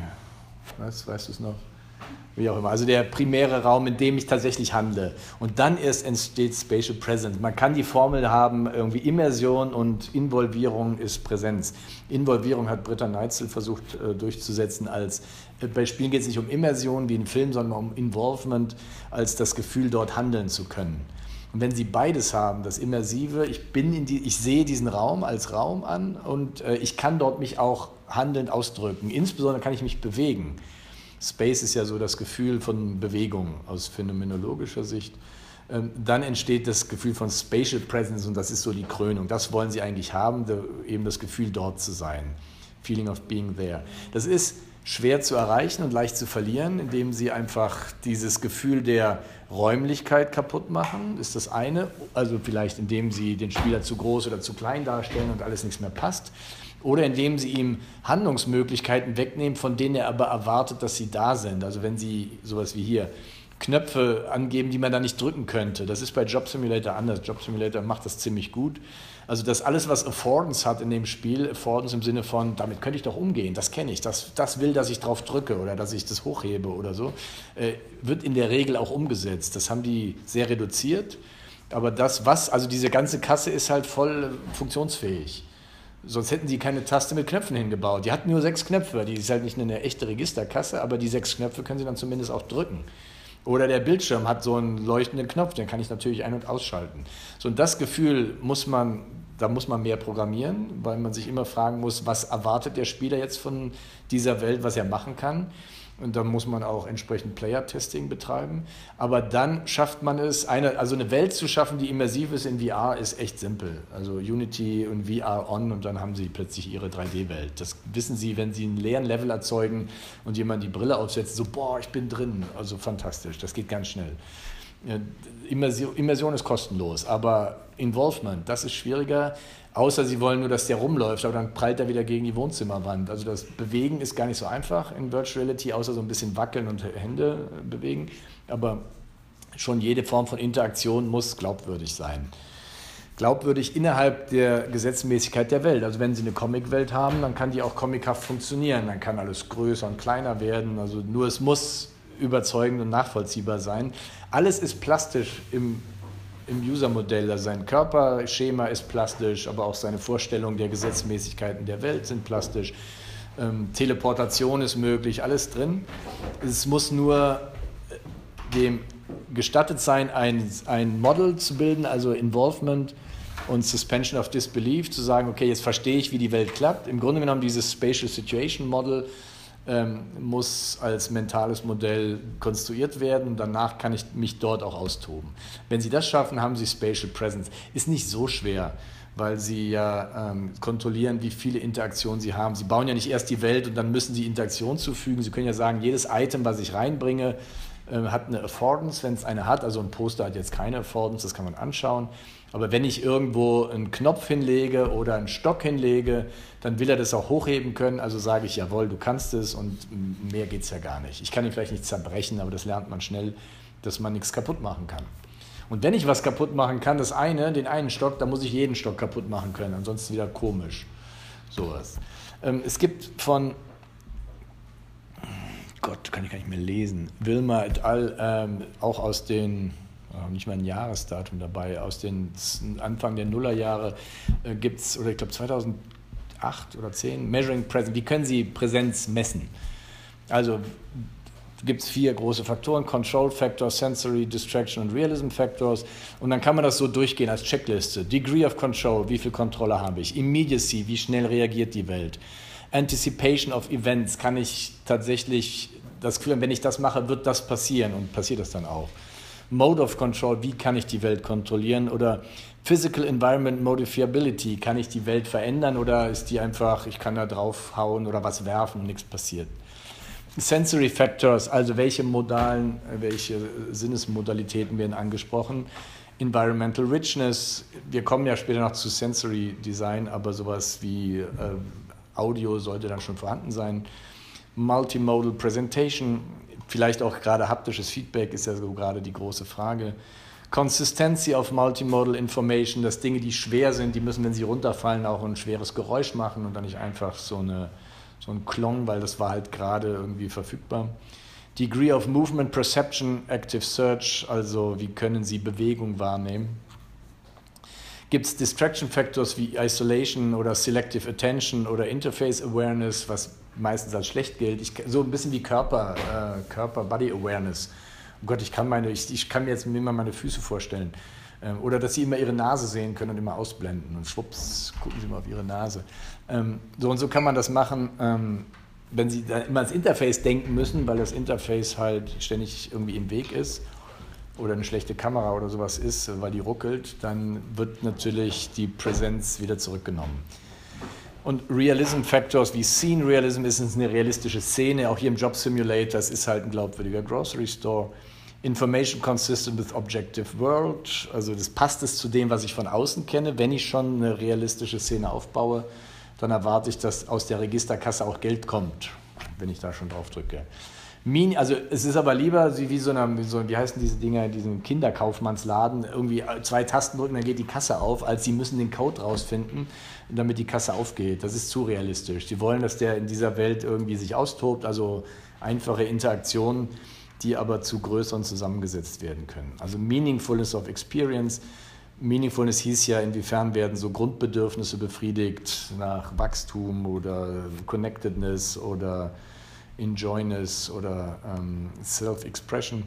weißt du es noch? Wie auch immer. Also der primäre Raum, in dem ich tatsächlich handle. Und dann erst entsteht Spatial Presence. Man kann die Formel haben, irgendwie Immersion und Involvierung ist Präsenz. Involvierung hat Britta Neitzel versucht durchzusetzen bei Spielen geht es nicht um Immersion wie in Film, sondern um Involvement, als das Gefühl, dort handeln zu können. Und wenn Sie beides haben, das Immersive, ich sehe diesen Raum als Raum an und ich kann dort mich auch handelnd ausdrücken. Insbesondere kann ich mich bewegen. Space ist ja so das Gefühl von Bewegung aus phänomenologischer Sicht. Dann entsteht das Gefühl von Spatial Presence und das ist so die Krönung. Das wollen Sie eigentlich haben, eben das Gefühl, dort zu sein. Feeling of being there. Das ist schwer zu erreichen und leicht zu verlieren, indem Sie einfach dieses Gefühl der Räumlichkeit kaputt machen, ist das eine. Also vielleicht indem Sie den Spieler zu groß oder zu klein darstellen und alles nichts mehr passt. Oder indem Sie ihm Handlungsmöglichkeiten wegnehmen, von denen er aber erwartet, dass sie da sind. Also wenn Sie sowas wie hier Knöpfe angeben, die man da nicht drücken könnte. Das ist bei Job Simulator anders. Job Simulator macht das ziemlich gut. Also das alles, was Affordance hat in dem Spiel, Affordance im Sinne von, damit könnte ich doch umgehen, das kenne ich, das will, dass ich drauf drücke oder dass ich das hochhebe oder so, wird in der Regel auch umgesetzt. Das haben die sehr reduziert. Aber also diese ganze Kasse ist halt voll funktionsfähig. Sonst hätten sie keine Taste mit Knöpfen hingebaut. Die hat nur 6 Knöpfe. Die ist halt nicht eine echte Registerkasse, aber die 6 Knöpfe können Sie dann zumindest auch drücken. Oder der Bildschirm hat so einen leuchtenden Knopf, den kann ich natürlich ein- und ausschalten. So, und das Gefühl muss man mehr programmieren, weil man sich immer fragen muss, was erwartet der Spieler jetzt von dieser Welt, was er machen kann. Und da muss man auch entsprechend Player-Testing betreiben. Aber dann schafft man es, eine Welt zu schaffen, die immersiv ist in VR, ist echt simpel. Also Unity und VR on und dann haben Sie plötzlich Ihre 3D-Welt. Das wissen Sie, wenn Sie einen leeren Level erzeugen und jemand die Brille aufsetzt, so, boah, ich bin drin. Also fantastisch, das geht ganz schnell. Immersion ist kostenlos, aber Involvement, das ist schwieriger, außer Sie wollen nur, dass der rumläuft, aber dann prallt er wieder gegen die Wohnzimmerwand. Also das Bewegen ist gar nicht so einfach in Virtual Reality, außer so ein bisschen wackeln und Hände bewegen, aber schon jede Form von Interaktion muss glaubwürdig sein. Glaubwürdig innerhalb der Gesetzmäßigkeit der Welt. Also wenn Sie eine Comicwelt haben, dann kann die auch comichaft funktionieren, dann kann alles größer und kleiner werden, also nur es muss überzeugend und nachvollziehbar sein. Alles ist plastisch im User-Modell, also sein Körperschema ist plastisch, aber auch seine Vorstellungen der Gesetzmäßigkeiten der Welt sind plastisch. Teleportation ist möglich, alles drin. Es muss nur dem gestattet sein, ein Model zu bilden, also Involvement und Suspension of Disbelief, zu sagen, okay, jetzt verstehe ich, wie die Welt klappt. Im Grunde genommen dieses Spatial Situation Model muss als mentales Modell konstruiert werden und danach kann ich mich dort auch austoben. Wenn Sie das schaffen, haben Sie Spatial Presence. Ist nicht so schwer, weil Sie ja kontrollieren, wie viele Interaktionen Sie haben. Sie bauen ja nicht erst die Welt und dann müssen Sie Interaktion zufügen. Sie können ja sagen, jedes Item, was ich reinbringe, hat eine Affordance, wenn es eine hat. Also ein Poster hat jetzt keine Affordance, das kann man anschauen. Aber wenn ich irgendwo einen Knopf hinlege oder einen Stock hinlege, dann will er das auch hochheben können. Also sage ich, jawohl, du kannst es und mehr geht es ja gar nicht. Ich kann ihn vielleicht nicht zerbrechen, aber das lernt man schnell, dass man nichts kaputt machen kann. Und wenn ich was kaputt machen kann, den einen Stock, dann muss ich jeden Stock kaputt machen können, ansonsten wieder komisch. Sowas. Es gibt von Gott, kann ich gar nicht mehr lesen. Wilmer et al., auch aus den, nicht mal ein Jahresdatum dabei, aus den Anfang der Nullerjahre gibt es, oder ich glaube 2008 oder 10, Measuring Presence. Wie können Sie Präsenz messen? Also gibt es 4 große Faktoren, Control Factors, Sensory, Distraction und Realism Factors. Und dann kann man das so durchgehen als Checkliste. Degree of Control, wie viel Kontrolle habe ich? Immediacy, wie schnell reagiert die Welt? Anticipation of Events, kann ich tatsächlich das Gefühl haben, wenn ich das mache, wird das passieren und passiert das dann auch. Mode of Control, wie kann ich die Welt kontrollieren? Oder Physical Environment Modifiability, kann ich die Welt verändern oder ist die einfach, ich kann da drauf hauen oder was werfen und nichts passiert? Sensory Factors, also welche Sinnesmodalitäten werden angesprochen? Environmental Richness, wir kommen ja später noch zu Sensory Design, aber sowas wie Audio sollte dann schon vorhanden sein. Multimodal Presentation, vielleicht auch gerade haptisches Feedback ist ja so gerade die große Frage. Consistency of Multimodal Information, dass Dinge, die schwer sind, die müssen, wenn sie runterfallen, auch ein schweres Geräusch machen und dann nicht einfach so ein Klong, weil das war halt gerade irgendwie verfügbar. Degree of Movement Perception, Active Search, also wie können Sie Bewegung wahrnehmen. Gibt es Distraction Factors wie Isolation oder Selective Attention oder Interface Awareness, was meistens als schlecht gilt. So ein bisschen wie Body Awareness. Oh Gott, ich kann mir jetzt immer meine Füße vorstellen. Oder dass Sie immer Ihre Nase sehen können und immer ausblenden. Und schwupps, gucken Sie mal auf Ihre Nase. So und so kann man das machen, wenn Sie da immer ans Interface denken müssen, weil das Interface halt ständig irgendwie im Weg ist. Oder eine schlechte Kamera oder sowas ist, weil die ruckelt, dann wird natürlich die Präsenz wieder zurückgenommen. Und Realism Factors wie Scene Realism ist eine realistische Szene, auch hier im Job Simulator, das ist halt ein glaubwürdiger Grocery Store. Information consistent with objective world, also das passt es zu dem, was ich von außen kenne. Wenn ich schon eine realistische Szene aufbaue, dann erwarte ich, dass aus der Registerkasse auch Geld kommt, wenn ich da schon drauf drücke. Also es ist aber lieber wie heißen diese Dinger, diesen Kinderkaufmannsladen, irgendwie 2 Tasten drücken, dann geht die Kasse auf, als Sie müssen den Code rausfinden, damit die Kasse aufgeht. Das ist zu realistisch. Sie wollen, dass der in dieser Welt irgendwie sich austobt, also einfache Interaktionen, die aber zu größeren zusammengesetzt werden können. Also Meaningfulness of Experience. Meaningfulness hieß ja, inwiefern werden so Grundbedürfnisse befriedigt nach Wachstum oder Connectedness oder Enjoyness oder Self-Expression.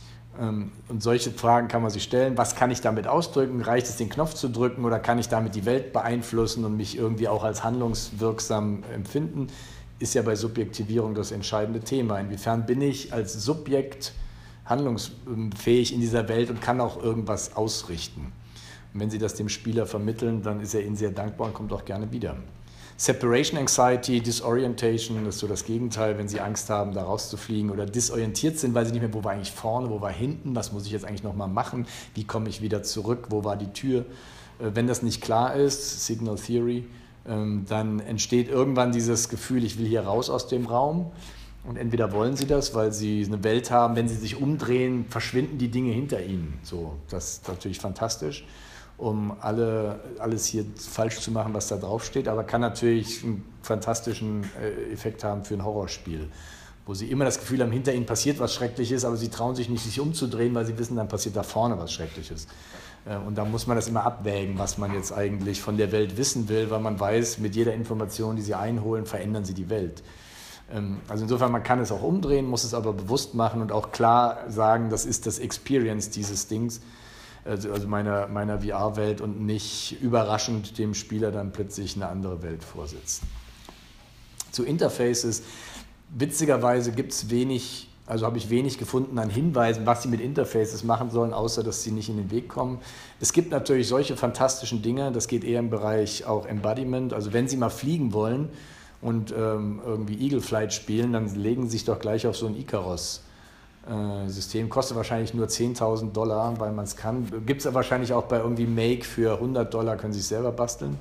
Und solche Fragen kann man sich stellen. Was kann ich damit ausdrücken? Reicht es, den Knopf zu drücken oder kann ich damit die Welt beeinflussen und mich irgendwie auch als handlungswirksam empfinden? Ist ja bei Subjektivierung das entscheidende Thema. Inwiefern bin ich als Subjekt handlungsfähig in dieser Welt und kann auch irgendwas ausrichten? Und wenn Sie das dem Spieler vermitteln, dann ist er Ihnen sehr dankbar und kommt auch gerne wieder. Separation Anxiety, Disorientation, das ist so das Gegenteil, wenn Sie Angst haben, da rauszufliegen oder disorientiert sind, weil Sie nicht mehr, wo war eigentlich vorne, wo war hinten, was muss ich jetzt eigentlich nochmal machen, wie komme ich wieder zurück, wo war die Tür, Wenn das nicht klar ist, Signal Theory, dann entsteht irgendwann dieses Gefühl, ich will hier raus aus dem Raum. Und entweder wollen sie das, weil sie eine Welt haben, wenn sie sich umdrehen, verschwinden die Dinge hinter ihnen. So, das ist natürlich fantastisch, um alles hier falsch zu machen, was da drauf steht, aber kann natürlich einen fantastischen Effekt haben für ein Horrorspiel, wo sie immer das Gefühl haben, hinter ihnen passiert was Schreckliches, aber sie trauen sich nicht, sich umzudrehen, weil sie wissen, dann passiert da vorne was Schreckliches. Und da muss man das immer abwägen, was man jetzt eigentlich von der Welt wissen will, weil man weiß, mit jeder Information, die sie einholen, verändern sie die Welt. Also insofern, man kann es auch umdrehen, muss es aber bewusst machen und auch klar sagen, das ist das Experience dieses Dings, also meiner VR-Welt und nicht überraschend dem Spieler dann plötzlich eine andere Welt vorsetzen. Zu Interfaces, witzigerweise gibt es wenig, also habe ich wenig gefunden an Hinweisen, was sie mit Interfaces machen sollen, außer dass sie nicht in den Weg kommen. Es gibt natürlich solche fantastischen Dinge, das geht eher im Bereich auch Embodiment, also wenn Sie mal fliegen wollen, und irgendwie Eagle Flight spielen, dann legen Sie sich doch gleich auf so ein Icarus-System. Kostet wahrscheinlich nur $10.000, weil man es kann. Gibt es wahrscheinlich auch bei irgendwie Make für $100, können Sie es selber basteln.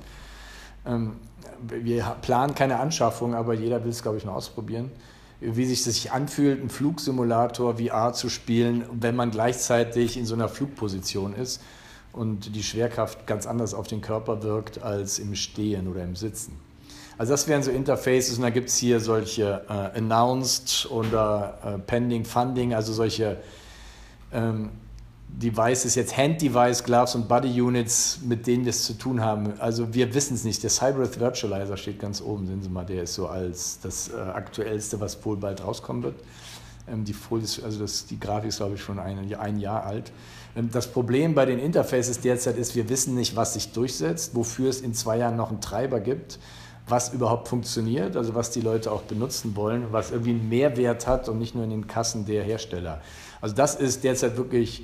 Wir planen keine Anschaffung, aber jeder will es, glaube ich, noch ausprobieren. Wie sich das sich anfühlt, einen Flugsimulator VR zu spielen, wenn man gleichzeitig in so einer Flugposition ist und die Schwerkraft ganz anders auf den Körper wirkt als im Stehen oder im Sitzen. Also das wären so Interfaces und da gibt es hier solche Announced oder Pending Funding, also solche Devices, jetzt Hand-Device, Gloves und Body-Units, mit denen wir es zu tun haben. Also wir wissen es nicht. Der Cybereth Virtualizer steht ganz oben, sehen Sie mal, der ist so als das aktuellste, was wohl bald rauskommen wird. Die Folie ist, also die Grafik ist, glaube ich, schon ein Jahr alt. Das Problem bei den Interfaces derzeit ist, wir wissen nicht, was sich durchsetzt, wofür es in 2 Jahren noch einen Treiber gibt, was überhaupt funktioniert, also was die Leute auch benutzen wollen, was irgendwie einen Mehrwert hat und nicht nur in den Kassen der Hersteller. Also das ist derzeit wirklich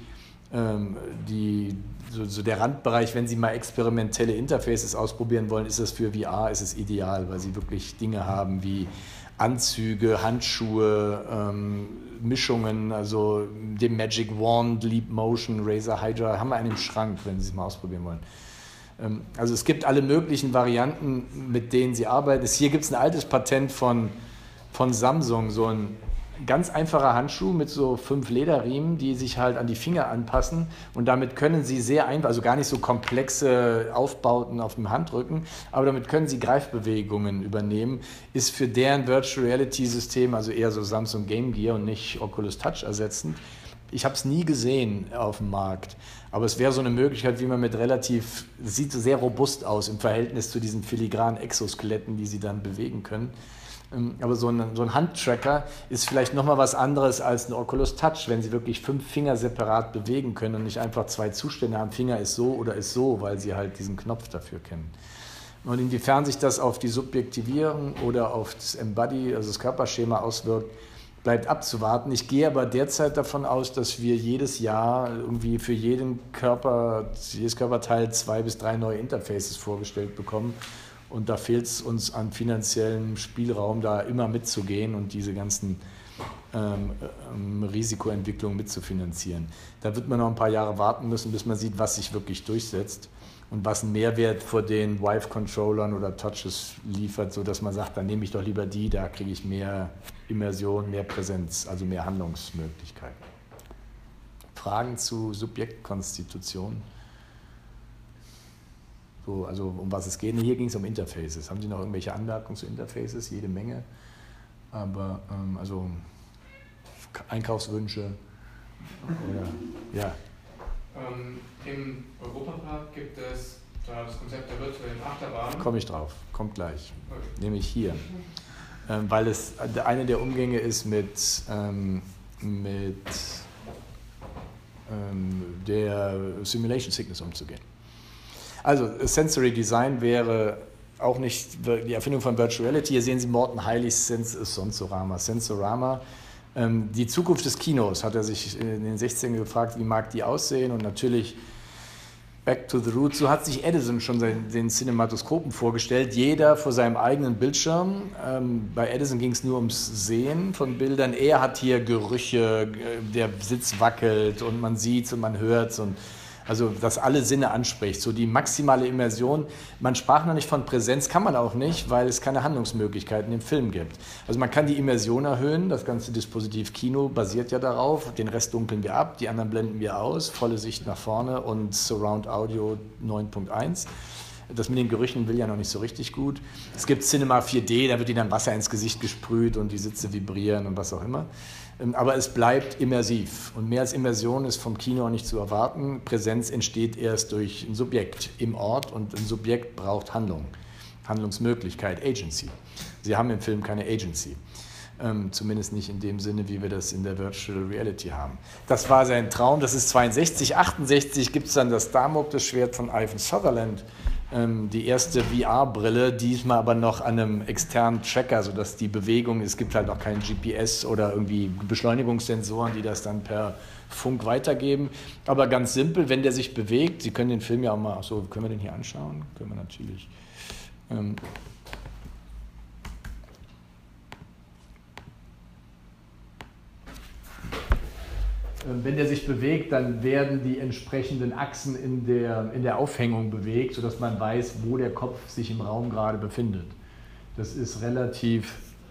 so der Randbereich. Wenn Sie mal experimentelle Interfaces ausprobieren wollen, ist das für VR ist es ideal, weil Sie wirklich Dinge haben wie Anzüge, Handschuhe, Mischungen, also den Magic Wand, Leap Motion, Razer Hydra, haben wir einen im Schrank, wenn Sie es mal ausprobieren wollen. Also es gibt alle möglichen Varianten, mit denen sie arbeiten. Hier gibt es ein altes Patent von Samsung, so ein ganz einfacher Handschuh mit so 5 Lederriemen, die sich halt an die Finger anpassen und damit können sie sehr einfach, also gar nicht so komplexe Aufbauten auf dem Handrücken, aber damit können sie Greifbewegungen übernehmen, ist für deren Virtual Reality System, also eher so Samsung Game Gear und nicht Oculus Touch ersetzend. Ich habe es nie gesehen auf dem Markt, aber es wäre so eine Möglichkeit, wie man mit relativ, es sieht sehr robust aus im Verhältnis zu diesen filigranen Exoskeletten, die sie dann bewegen können. Aber so ein Handtracker ist vielleicht nochmal was anderes als ein Oculus Touch, wenn sie wirklich 5 Finger separat bewegen können und nicht einfach 2 Zustände haben, Finger ist so oder ist so, weil sie halt diesen Knopf dafür kennen. Und inwiefern sich das auf die Subjektivierung oder auf das Embody, also das Körperschema auswirkt, bleibt abzuwarten. Ich gehe aber derzeit davon aus, dass wir jedes Jahr irgendwie für jedes Körperteil 2 bis 3 neue Interfaces vorgestellt bekommen. Und da fehlt es uns an finanziellem Spielraum, da immer mitzugehen und diese ganzen Risikoentwicklungen mitzufinanzieren. Da wird man noch ein paar Jahre warten müssen, bis man sieht, was sich wirklich durchsetzt und was einen Mehrwert vor den Vive-Controllern oder Touches liefert, sodass man sagt, dann nehme ich doch lieber die, da kriege ich mehr Immersion, mehr Präsenz, also mehr Handlungsmöglichkeiten. Fragen zu Subjektkonstitution? So, also um was es geht. Hier ging es um Interfaces. Haben Sie noch irgendwelche Anmerkungen zu Interfaces? Jede Menge. Aber also Einkaufswünsche oder ja. Im Europapark gibt es das Konzept der virtuellen Achterbahn. Komme ich drauf, kommt gleich. Okay. Nämlich hier. Weil es eine der Umgänge ist mit der Simulation Sickness umzugehen. Also Sensory Design wäre auch nicht die Erfindung von Virtual Reality. Hier sehen Sie Morten Heiligs Sensorama. Sensorama, die Zukunft des Kinos, hat er sich in den 60ern gefragt, wie mag die aussehen? Und natürlich Back to the Roots, so hat sich Edison schon den Cinematoskopen vorgestellt, jeder vor seinem eigenen Bildschirm. Bei Edison ging es nur ums Sehen von Bildern. Er hat hier Gerüche, der Sitz wackelt und man sieht es und man hört es. Also, dass alle Sinne anspricht, so die maximale Immersion. Man sprach noch nicht von Präsenz, kann man auch nicht, weil es keine Handlungsmöglichkeiten im Film gibt. Also man kann die Immersion erhöhen, das ganze Dispositiv Kino basiert ja darauf, den Rest dunkeln wir ab, die anderen blenden wir aus, volle Sicht nach vorne und Surround Audio 9.1. Das mit den Gerüchen will ja noch nicht so richtig gut. Es gibt Cinema 4D, da wird ihnen dann Wasser ins Gesicht gesprüht und die Sitze vibrieren und was auch immer. Aber es bleibt immersiv. Und mehr als Immersion ist vom Kino auch nicht zu erwarten. Präsenz entsteht erst durch ein Subjekt im Ort und ein Subjekt braucht Handlung, Handlungsmöglichkeit, Agency. Sie haben im Film keine Agency. Zumindest nicht in dem Sinne, wie wir das in der Virtual Reality haben. Das war sein Traum, das ist 62, 68 gibt es dann das Damoklesschwert von Ivan Sutherland, die erste VR-Brille, diesmal aber noch an einem externen Tracker, sodass die Bewegung, es gibt halt noch kein GPS oder irgendwie Beschleunigungssensoren, die das dann per Funk weitergeben. Aber ganz simpel, wenn der sich bewegt, Sie können den Film ja auch mal, achso, können wir den hier anschauen? Können wir natürlich. Wenn der sich bewegt, dann werden die entsprechenden Achsen in der Aufhängung bewegt, sodass man weiß, wo der Kopf sich im Raum gerade befindet. Das ist relativ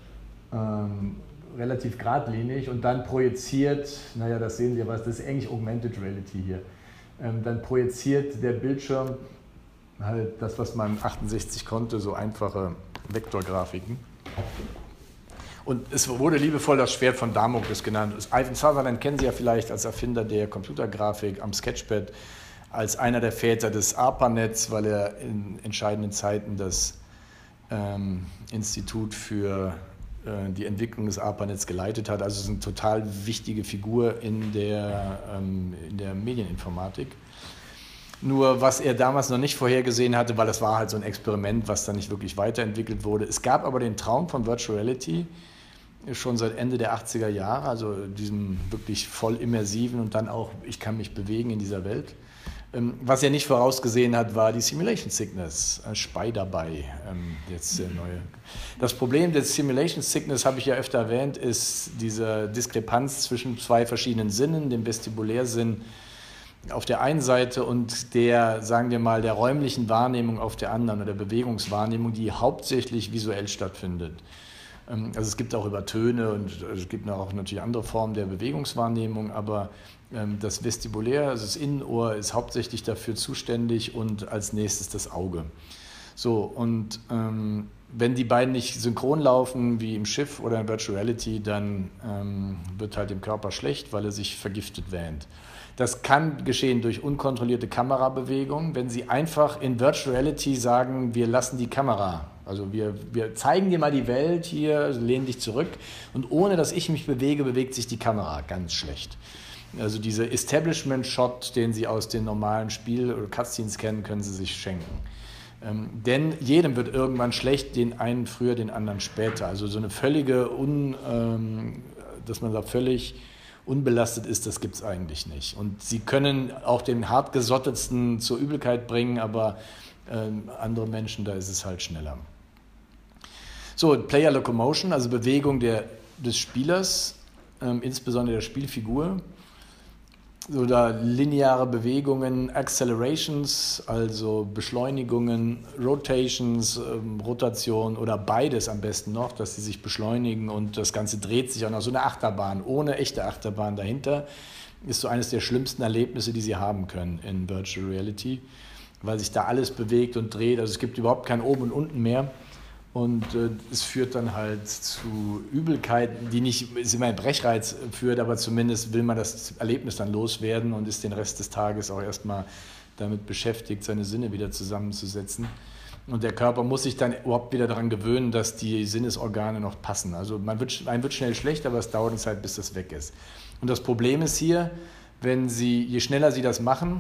geradlinig und dann projiziert, naja, das sehen Sie was, das ist eigentlich Augmented Reality hier. Dann projiziert der Bildschirm halt das, was man 68 konnte, so einfache Vektorgrafiken. Und es wurde liebevoll das Schwert von Damokles genannt. Ivan Sutherland kennen Sie ja vielleicht als Erfinder der Computergrafik am Sketchpad, als einer der Väter des ARPANETs, weil er in entscheidenden Zeiten das Institut für die Entwicklung des ARPANETs geleitet hat. Also es ist eine total wichtige Figur in der Medieninformatik. Nur was er damals noch nicht vorhergesehen hatte, weil das war halt so ein Experiment, was dann nicht wirklich weiterentwickelt wurde. Es gab aber den Traum von Virtual Reality schon seit Ende der 80er Jahre, also diesem wirklich voll immersiven und dann auch, ich kann mich bewegen in dieser Welt. Was er nicht vorausgesehen hat, war die Simulation Sickness, Spy dabei, jetzt der neue. Das Problem des Simulation Sickness, habe ich ja öfter erwähnt, ist diese Diskrepanz zwischen zwei verschiedenen Sinnen, dem Vestibulärsinn auf der einen Seite und der, sagen wir mal, der räumlichen Wahrnehmung auf der anderen oder der Bewegungswahrnehmung, die hauptsächlich visuell stattfindet. Also es gibt auch Übertöne und es gibt auch natürlich andere Formen der Bewegungswahrnehmung, aber das Vestibulär, also das Innenohr, ist hauptsächlich dafür zuständig und als nächstes das Auge. So, und wenn die beiden nicht synchron laufen, wie im Schiff oder in Virtual Reality, dann wird halt dem Körper schlecht, weil er sich vergiftet wähnt. Das kann geschehen durch unkontrollierte Kamerabewegungen, wenn Sie einfach in Virtual Reality sagen, wir lassen die Kamera, also wir zeigen dir mal die Welt hier, also lehn dich zurück und ohne dass ich mich bewege, bewegt sich die Kamera ganz schlecht. Also diese Establishment-Shot, den Sie aus den normalen Spiel- oder Cutscenes kennen, können Sie sich schenken. Denn jedem wird irgendwann schlecht, den einen früher, den anderen später. Also so eine völlige, dass man da völlig unbelastet ist, das gibt es eigentlich nicht. Und Sie können auch den hartgesottetsten zur Übelkeit bringen, aber andere Menschen, da ist es halt schneller. So, Player Locomotion, also Bewegung des Spielers, insbesondere der Spielfigur. Oder lineare Bewegungen, Accelerations, also Beschleunigungen, Rotations, Rotation oder beides am besten noch, dass sie sich beschleunigen und das Ganze dreht sich auch noch so eine Achterbahn, ohne echte Achterbahn dahinter, ist so eines der schlimmsten Erlebnisse, die Sie haben können in Virtual Reality, weil sich da alles bewegt und dreht, also es gibt überhaupt kein Oben und Unten mehr. Und es führt dann halt zu Übelkeiten, die nicht immer ein Brechreiz führt, aber zumindest will man das Erlebnis dann loswerden und ist den Rest des Tages auch erstmal damit beschäftigt, seine Sinne wieder zusammenzusetzen. Und der Körper muss sich dann überhaupt wieder daran gewöhnen, dass die Sinnesorgane noch passen. Also einem wird schnell schlecht, aber es dauert eine Zeit, bis das weg ist. Und das Problem ist hier, je schneller Sie das machen,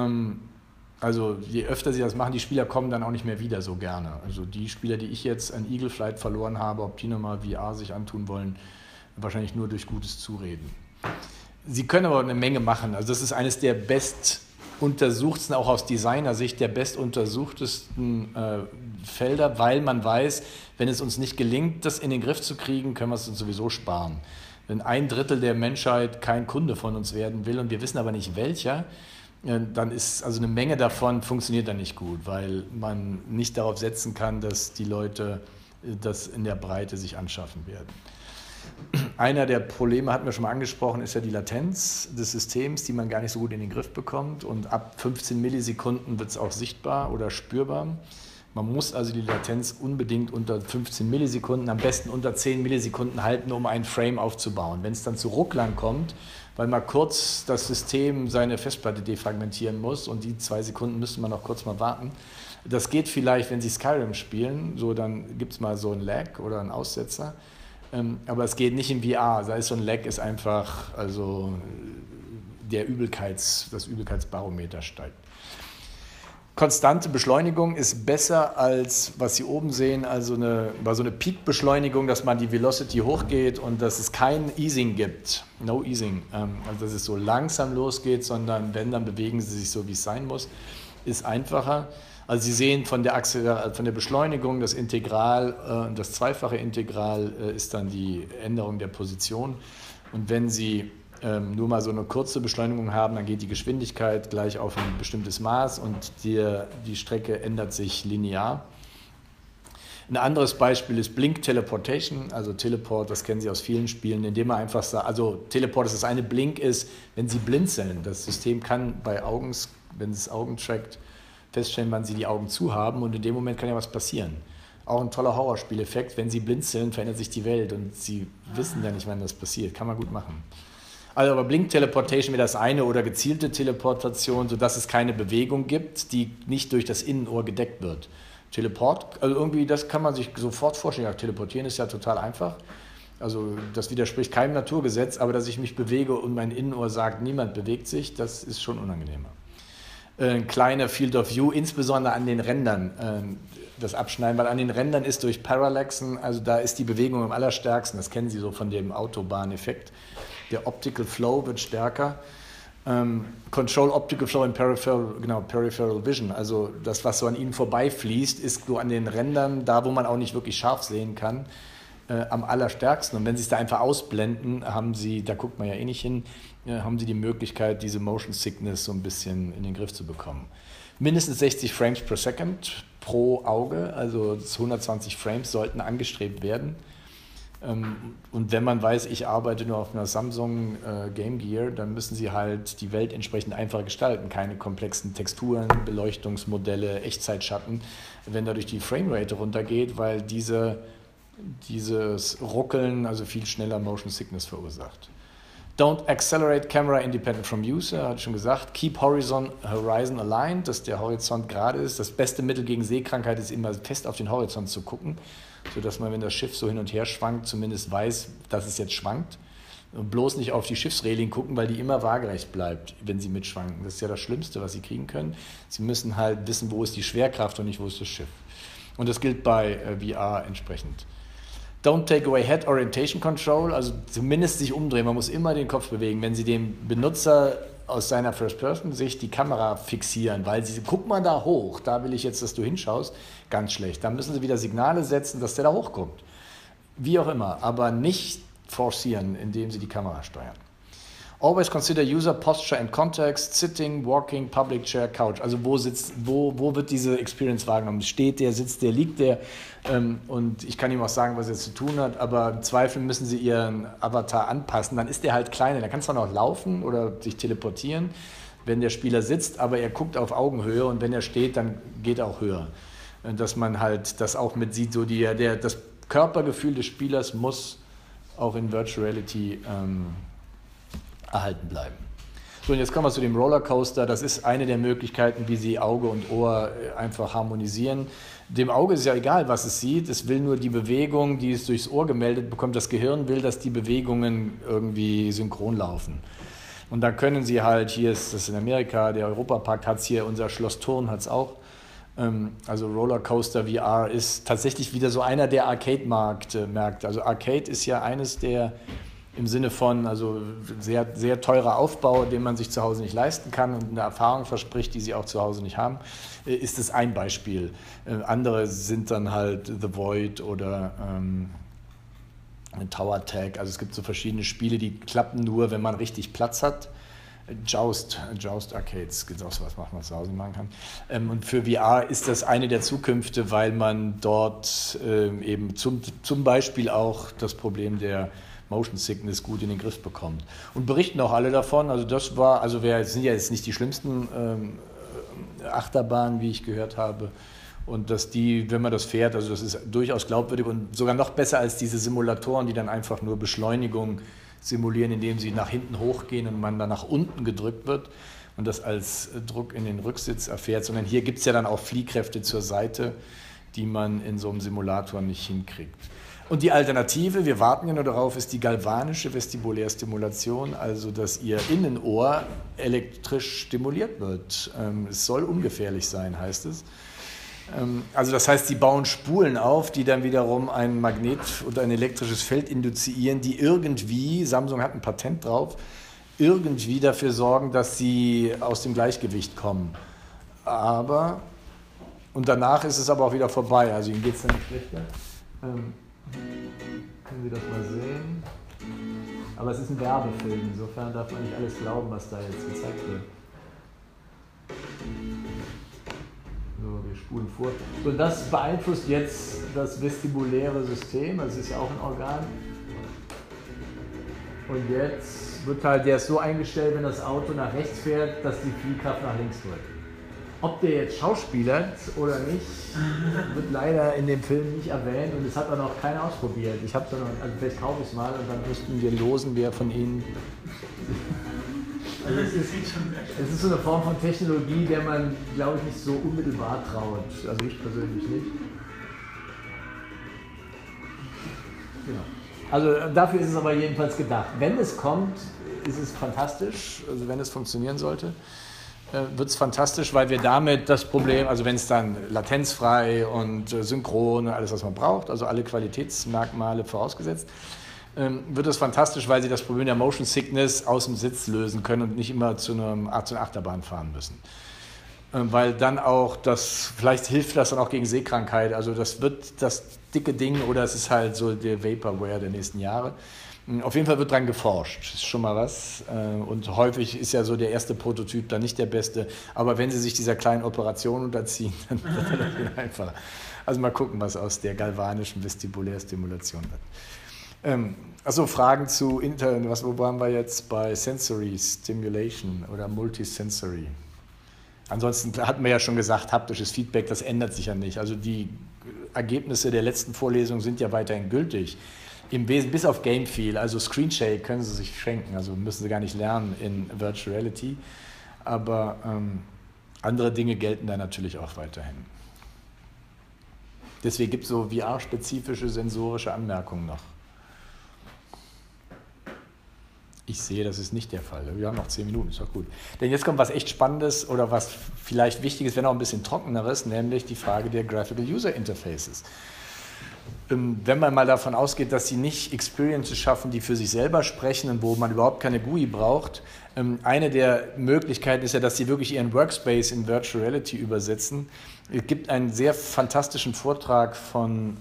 also je öfter Sie das machen, die Spieler kommen dann auch nicht mehr wieder so gerne. Also die Spieler, die ich jetzt an Eagle Flight verloren habe, ob die nochmal VR sich antun wollen, wahrscheinlich nur durch gutes Zureden. Sie können aber eine Menge machen. Also das ist eines der bestuntersuchtsten, auch aus Designersicht, der bestuntersuchtesten Felder, weil man weiß, wenn es uns nicht gelingt, das in den Griff zu kriegen, können wir es uns sowieso sparen. Wenn 1/3 der Menschheit kein Kunde von uns werden will und wir wissen aber nicht welcher, dann ist also eine Menge davon funktioniert dann nicht gut, weil man nicht darauf setzen kann, dass die Leute das in der Breite sich anschaffen werden. Einer der Probleme, hatten wir schon mal angesprochen, ist ja die Latenz des Systems, die man gar nicht so gut in den Griff bekommt. Und ab 15 Millisekunden wird es auch sichtbar oder spürbar. Man muss also die Latenz unbedingt unter 15 Millisekunden, am besten unter 10 Millisekunden halten, um einen Frame aufzubauen. Wenn es dann zu Rucklern kommt, weil mal kurz das System seine Festplatte defragmentieren muss und die 2 Sekunden müsste man noch kurz mal warten. Das geht vielleicht, wenn Sie Skyrim spielen, so dann gibt es mal so einen Lag oder einen Aussetzer. Aber es geht nicht im VR. Da ist so ein Lag ist einfach, also das Übelkeitsbarometer steigt. Konstante Beschleunigung ist besser als, was Sie oben sehen, also so eine Peak-Beschleunigung, dass man die Velocity hochgeht und dass es kein Easing gibt. No Easing. Also dass es so langsam losgeht, sondern wenn, dann bewegen Sie sich so, wie es sein muss. Ist einfacher. Also Sie sehen von der Beschleunigung, das Integral, das zweifache Integral ist dann die Änderung der Position. Und wenn Sie nur mal so eine kurze Beschleunigung haben, dann geht die Geschwindigkeit gleich auf ein bestimmtes Maß und die Strecke ändert sich linear. Ein anderes Beispiel ist Blink Teleportation, also Teleport, das kennen Sie aus vielen Spielen, indem man einfach sagt, also Teleport ist das eine, Blink ist, wenn Sie blinzeln. Das System kann bei Augen, wenn es Augen trackt, feststellen, wann Sie die Augen zu haben und in dem Moment kann ja was passieren. Auch ein toller Horrorspieleffekt, wenn Sie blinzeln, verändert sich die Welt und Sie wissen ja nicht, wann das passiert. Kann man gut machen. Also aber Blink-Teleportation wäre das eine oder gezielte Teleportation, sodass es keine Bewegung gibt, die nicht durch das Innenohr gedeckt wird. Teleport, also irgendwie, das kann man sich sofort vorstellen. Ja, teleportieren ist ja total einfach. Also das widerspricht keinem Naturgesetz, aber dass ich mich bewege und mein Innenohr sagt, niemand bewegt sich, das ist schon unangenehmer. Ein kleiner Field of View, insbesondere an den Rändern, das Abschneiden, weil an den Rändern ist durch Parallaxen, also da ist die Bewegung am allerstärksten, das kennen Sie so von dem Autobahneffekt. Der Optical Flow wird stärker. Control Optical Flow in Peripheral Vision, also das, was so an Ihnen vorbeifließt, ist so an den Rändern, da wo man auch nicht wirklich scharf sehen kann, am allerstärksten. Und wenn Sie es da einfach ausblenden, haben Sie, da guckt man ja eh nicht hin, haben Sie die Möglichkeit, diese Motion Sickness so ein bisschen in den Griff zu bekommen. Mindestens 60 Frames per Second pro Auge, also 120 Frames sollten angestrebt werden. Und wenn man weiß, ich arbeite nur auf einer Samsung Game Gear, dann müssen Sie halt die Welt entsprechend einfach gestalten. Keine komplexen Texturen, Beleuchtungsmodelle, Echtzeitschatten. Wenn dadurch die Framerate runtergeht, weil dieses Ruckeln also viel schneller Motion Sickness verursacht. Don't accelerate camera independent from user, hatte ich schon gesagt. Keep horizon aligned, dass der Horizont gerade ist. Das beste Mittel gegen Sehkrankheit ist immer fest auf den Horizont zu gucken, sodass man, wenn das Schiff so hin und her schwankt, zumindest weiß, dass es jetzt schwankt. Und bloß nicht auf die Schiffsreling gucken, weil die immer waagerecht bleibt, wenn sie mitschwanken. Das ist ja das Schlimmste, was Sie kriegen können. Sie müssen halt wissen, wo ist die Schwerkraft und nicht, wo ist das Schiff. Und das gilt bei VR entsprechend. Don't take away head orientation control, also zumindest sich umdrehen. Man muss immer den Kopf bewegen. Wenn Sie dem Benutzer aus seiner First-Person-Sicht die Kamera fixieren, weil Sie, guck mal da hoch, da will ich jetzt, dass du hinschaust, ganz schlecht. Dann müssen Sie wieder Signale setzen, dass der da hochguckt. Wie auch immer, aber nicht forcieren, indem Sie die Kamera steuern. Always consider user posture and context, sitting, walking, public chair, couch. Also wo wird diese Experience wahrgenommen? Steht der, sitzt der, liegt der? Und ich kann ihm auch sagen, was er zu tun hat, aber im Zweifel müssen Sie Ihren Avatar anpassen. Dann ist der halt kleiner. Der kann zwar noch laufen oder sich teleportieren, wenn der Spieler sitzt, aber er guckt auf Augenhöhe und wenn er steht, dann geht er auch höher. Dass man halt das auch mit sieht, so das Körpergefühl des Spielers muss auch in Virtual Reality erhalten bleiben. So, und jetzt kommen wir zu dem Rollercoaster. Das ist eine der Möglichkeiten, wie Sie Auge und Ohr einfach harmonisieren. Dem Auge ist ja egal, was es sieht. Es will nur die Bewegung, die es durchs Ohr gemeldet bekommt. Das Gehirn will, dass die Bewegungen irgendwie synchron laufen. Und da können Sie halt, hier ist das in Amerika, der Europapark hat es hier, unser Schloss Thurn hat es auch. Also Rollercoaster VR ist tatsächlich wieder so einer der Arcade-Märkte. Also Arcade ist ja eines der im Sinne von also sehr, sehr teurer Aufbau, den man sich zu Hause nicht leisten kann und eine Erfahrung verspricht, die Sie auch zu Hause nicht haben, ist es ein Beispiel. Andere sind dann halt The Void oder Tower Tag. Also es gibt so verschiedene Spiele, die klappen nur, wenn man richtig Platz hat. Joust Arcades, gibt es auch sowas, was man zu Hause machen kann. Und für VR ist das eine der Zukünfte, weil man dort eben zum Beispiel auch das Problem der Motion Sickness gut in den Griff bekommt. Und berichten auch alle davon, es sind ja jetzt nicht die schlimmsten Achterbahnen, wie ich gehört habe. Und dass wenn man das fährt, also das ist durchaus glaubwürdig und sogar noch besser als diese Simulatoren, die dann einfach nur Beschleunigung simulieren, indem sie nach hinten hochgehen und man dann nach unten gedrückt wird und das als Druck in den Rücksitz erfährt, sondern hier gibt es ja dann auch Fliehkräfte zur Seite, die man in so einem Simulator nicht hinkriegt. Und die Alternative, wir warten ja nur darauf, ist die galvanische Vestibulär-Stimulation, also dass Ihr Innenohr elektrisch stimuliert wird. Es soll ungefährlich sein, heißt es. Also das heißt, sie bauen Spulen auf, die dann wiederum ein Magnet oder ein elektrisches Feld induzieren, die irgendwie, Samsung hat ein Patent drauf, irgendwie dafür sorgen, dass sie aus dem Gleichgewicht kommen. Und danach ist es aber auch wieder vorbei, also ihnen geht es dann nicht schlechter. Können Sie das mal sehen? Aber es ist ein Werbefilm, insofern darf man nicht alles glauben, was da jetzt gezeigt wird. So, wir spulen vor. So, das beeinflusst jetzt das vestibuläre System, das ist ja auch ein Organ. Und jetzt wird halt der so eingestellt, wenn das Auto nach rechts fährt, dass die Fliehkraft nach links wird. Ob der jetzt schauspielert oder nicht, wird leider in dem Film nicht erwähnt und es hat auch noch keiner ausprobiert. Ich habe es noch, also vielleicht kaufe ich es mal und dann müssten wir losen, wer von Ihnen. Also es ist so eine Form von Technologie, der man, glaube ich, nicht so unmittelbar traut. Also ich persönlich nicht. Genau. Also dafür ist es aber jedenfalls gedacht. Wenn es kommt, ist es fantastisch, also wenn es funktionieren sollte. Wird es fantastisch, weil wir damit das Problem, also wenn es dann latenzfrei und synchron, alles was man braucht, also alle Qualitätsmerkmale vorausgesetzt, wird es fantastisch, weil sie das Problem der Motion Sickness aus dem Sitz lösen können und nicht immer zu einer Achterbahn fahren müssen. Weil dann auch vielleicht hilft das dann auch gegen Sehkrankheit, also das wird das dicke Ding oder es ist halt so der Vaporware der nächsten Jahre. Auf jeden Fall wird dran geforscht, das ist schon mal was. Und häufig ist ja so der erste Prototyp dann nicht der beste. Aber wenn Sie sich dieser kleinen Operation unterziehen, dann wird das viel einfacher. Also mal gucken, was aus der galvanischen Vestibulärstimulation wird. Also Fragen zu wo waren wir jetzt bei Sensory Stimulation oder Multisensory? Ansonsten hatten wir ja schon gesagt, haptisches Feedback, das ändert sich ja nicht. Also die Ergebnisse der letzten Vorlesung sind ja weiterhin gültig. Im Wesentlichen bis auf Game Feel, also Screen Shake können Sie sich schenken, also müssen Sie gar nicht lernen in Virtual Reality, aber andere Dinge gelten da natürlich auch weiterhin. Deswegen gibt es so VR-spezifische sensorische Anmerkungen noch. Ich sehe, das ist nicht der Fall. Wir haben noch 10 Minuten, ist doch gut. Denn jetzt kommt was echt Spannendes oder was vielleicht Wichtiges, wenn auch ein bisschen Trockeneres, nämlich die Frage der Graphical User Interfaces. Wenn man mal davon ausgeht, dass sie nicht Experiences schaffen, die für sich selber sprechen und wo man überhaupt keine GUI braucht, eine der Möglichkeiten ist ja, dass sie wirklich ihren Workspace in Virtual Reality übersetzen. Es gibt einen sehr fantastischen Vortrag von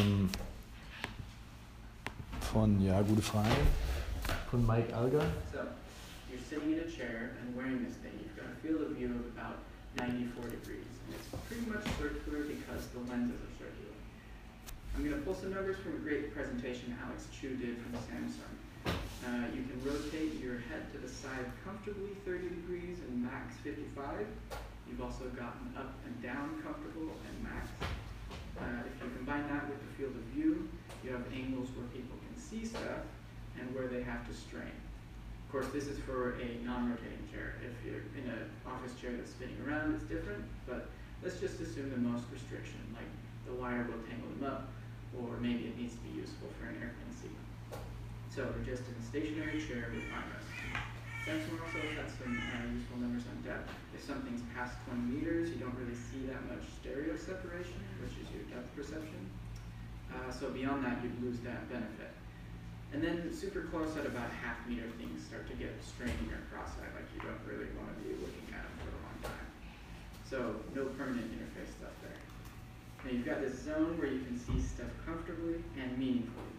gute Frage, von Mike Alger. So, you're sitting in a chair and wearing this thing. You've got a field of view of about 94 degrees. And it's pretty much circular because the lenses are circular. I'm going to pull some numbers from a great presentation Alex Chu did from Samsung. You can rotate your head to the side comfortably 30 degrees and max 55. You've also gotten up and down comfortable and max. If you combine that with the field of view, you have angles where people can see stuff and where they have to strain. Of course, this is for a non-rotating chair. If you're in an office chair that's spinning around, it's different, but let's just assume the most restriction, like the wire will tangle them up, or maybe it needs to be useful for an airplane seat. So we're just in a stationary chair with armrests. Samsung also has some useful numbers on depth. If something's past 20 meters, you don't really see that much stereo separation, which is your depth perception. So beyond that, you'd lose that benefit. And then super close at about half meter, things start to get strained in your cross-eye, like you don't really want to be looking at them for a long time. So no permanent interface stuff there. Now you've got this zone where you can see stuff comfortably and meaningfully.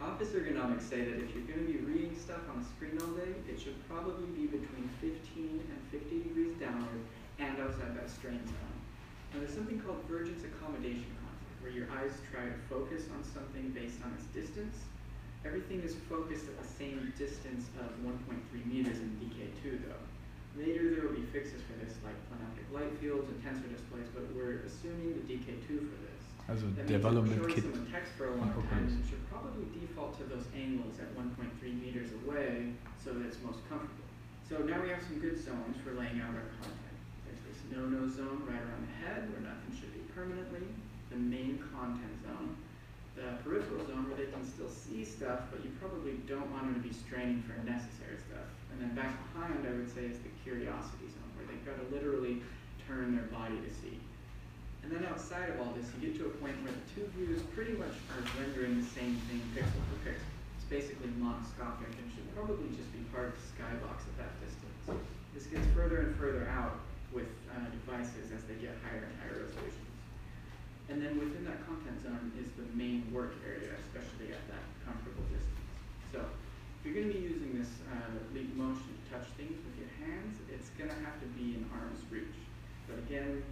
Office ergonomics say that if you're going to be reading stuff on a screen all day, it should probably be between 15 and 50 degrees downward and outside that strain zone. Now there's something called vergence accommodation concept, where your eyes try to focus on something based on its distance. Everything is focused at the same distance of 1.3 meters in DK2 though. Later there will be fixes for this, like planoptic light fields and tensor displays, but we're assuming the DK2 for this. Also That means Development if Kit. showing someone text for a long time, it should probably default to those angles at 1.3 meters away so that it's most comfortable. So now we have some good zones for laying out our content. There's this no-no zone right around the head where nothing should be permanently, the main content zone, the peripheral zone where they can still see stuff, but you probably don't want them to be straining for unnecessary stuff. And then back behind, I would say, is the curiosity zone, where they've got to literally turn their body to see. And then outside of all this, you get to a point where the two views pretty much are rendering the same thing pixel for pixel. It's basically monoscopic and should probably just be part of the skybox at that distance. This gets further and further out with devices as they get higher and higher resolutions. And then within that content zone is the main work area, especially at that comfortable distance. So if you're going to be using this Leap Motion to touch things with your hands, it's going to have to be in arm's reach. But again,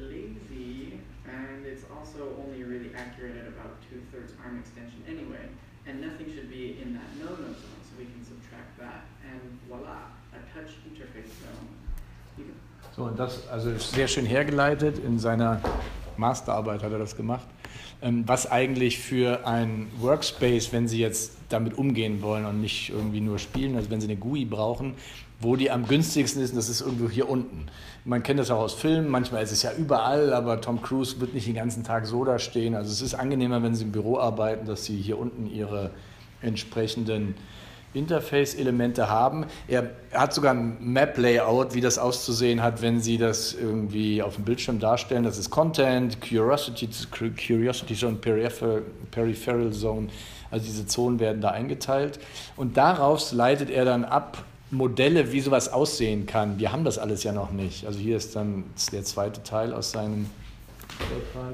lazy, and it's also only really accurate at about 2/3 arm extension anyway, and nothing should be in that no-no zone, so we can subtract that, and voila, a touch interface zone. So, und das, also sehr schön hergeleitet, in seiner Masterarbeit hat er das gemacht, was eigentlich für ein Workspace, wenn Sie jetzt damit umgehen wollen und nicht irgendwie nur spielen, also wenn Sie eine GUI brauchen, wo die am günstigsten ist, und das ist irgendwo hier unten. Man kennt das auch aus Filmen, manchmal ist es ja überall, aber Tom Cruise wird nicht den ganzen Tag so da stehen. Also es ist angenehmer, wenn Sie im Büro arbeiten, dass Sie hier unten Ihre entsprechenden Interface-Elemente haben. Er hat sogar ein Map-Layout, wie das auszusehen hat, wenn Sie das irgendwie auf dem Bildschirm darstellen. Das ist Content, Curiosity Zone, Peripheral Zone. Also diese Zonen werden da eingeteilt. Und daraus leitet er dann ab Modelle, wie sowas aussehen kann. Wir haben das alles ja noch nicht. Also hier ist dann der zweite Teil aus seinem Vortrag.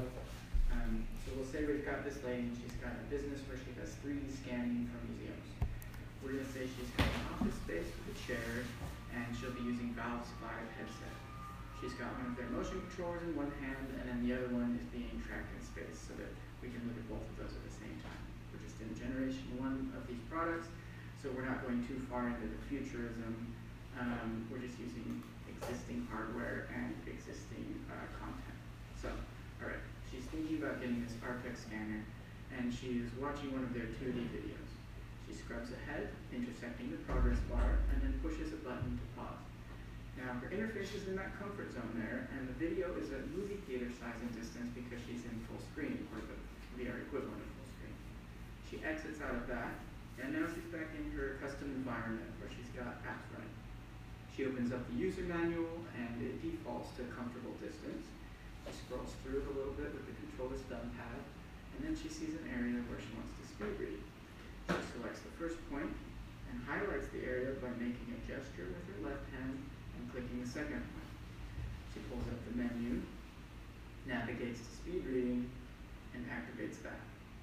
So we'll say we've got this lady, she's got a business where she does 3D scanning for museums. We're going to say she's got an office space with a chair, and she'll be using Valve's Vive headset. She's got one of their motion controllers in one hand, and then the other one is being tracked in space, so that we can look at both of those at the same time. We're just in generation 1 of these products, so we're not going too far into the futurism. We're just using existing hardware and existing content. So, all right, she's thinking about getting this RPEX scanner, and she's watching one of their 2D videos. She scrubs ahead, intersecting the progress bar, and then pushes a button to pause. Now, her interface is in that comfort zone there, and the video is at movie theater size and distance because she's in full screen, or the VR equivalent of full screen. She exits out of that, and now she's back in her custom environment where she's got apps running. She opens up the user manual and it defaults to comfortable distance. She scrolls through it a little bit with the controller's thumb pad, and then she sees an area where she wants to speed read. She selects the first point and highlights the area by making a gesture with her left hand and clicking the second point. She pulls up the menu, navigates to speed reading, and activates that.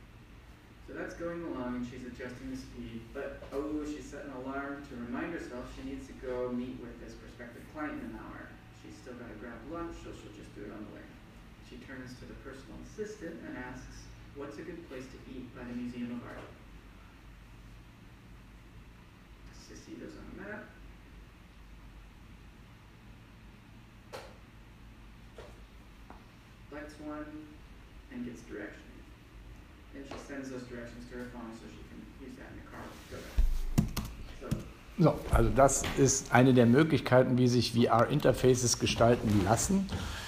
So that's going along and she's adjusting the speed, but she's set an alarm to remind herself she needs to go meet with this prospective client in an hour. She's still got to grab lunch, so she'll just do it on the way. She turns to the personal assistant and asks, what's a good place to eat by the Museum of Art? Sissy goes on a map. Selects one and gets directions. And she sends those directions to her phone, so she can use that in the car to go back. So, also das ist eine der Möglichkeiten, wie sich VR-Interfaces gestalten lassen.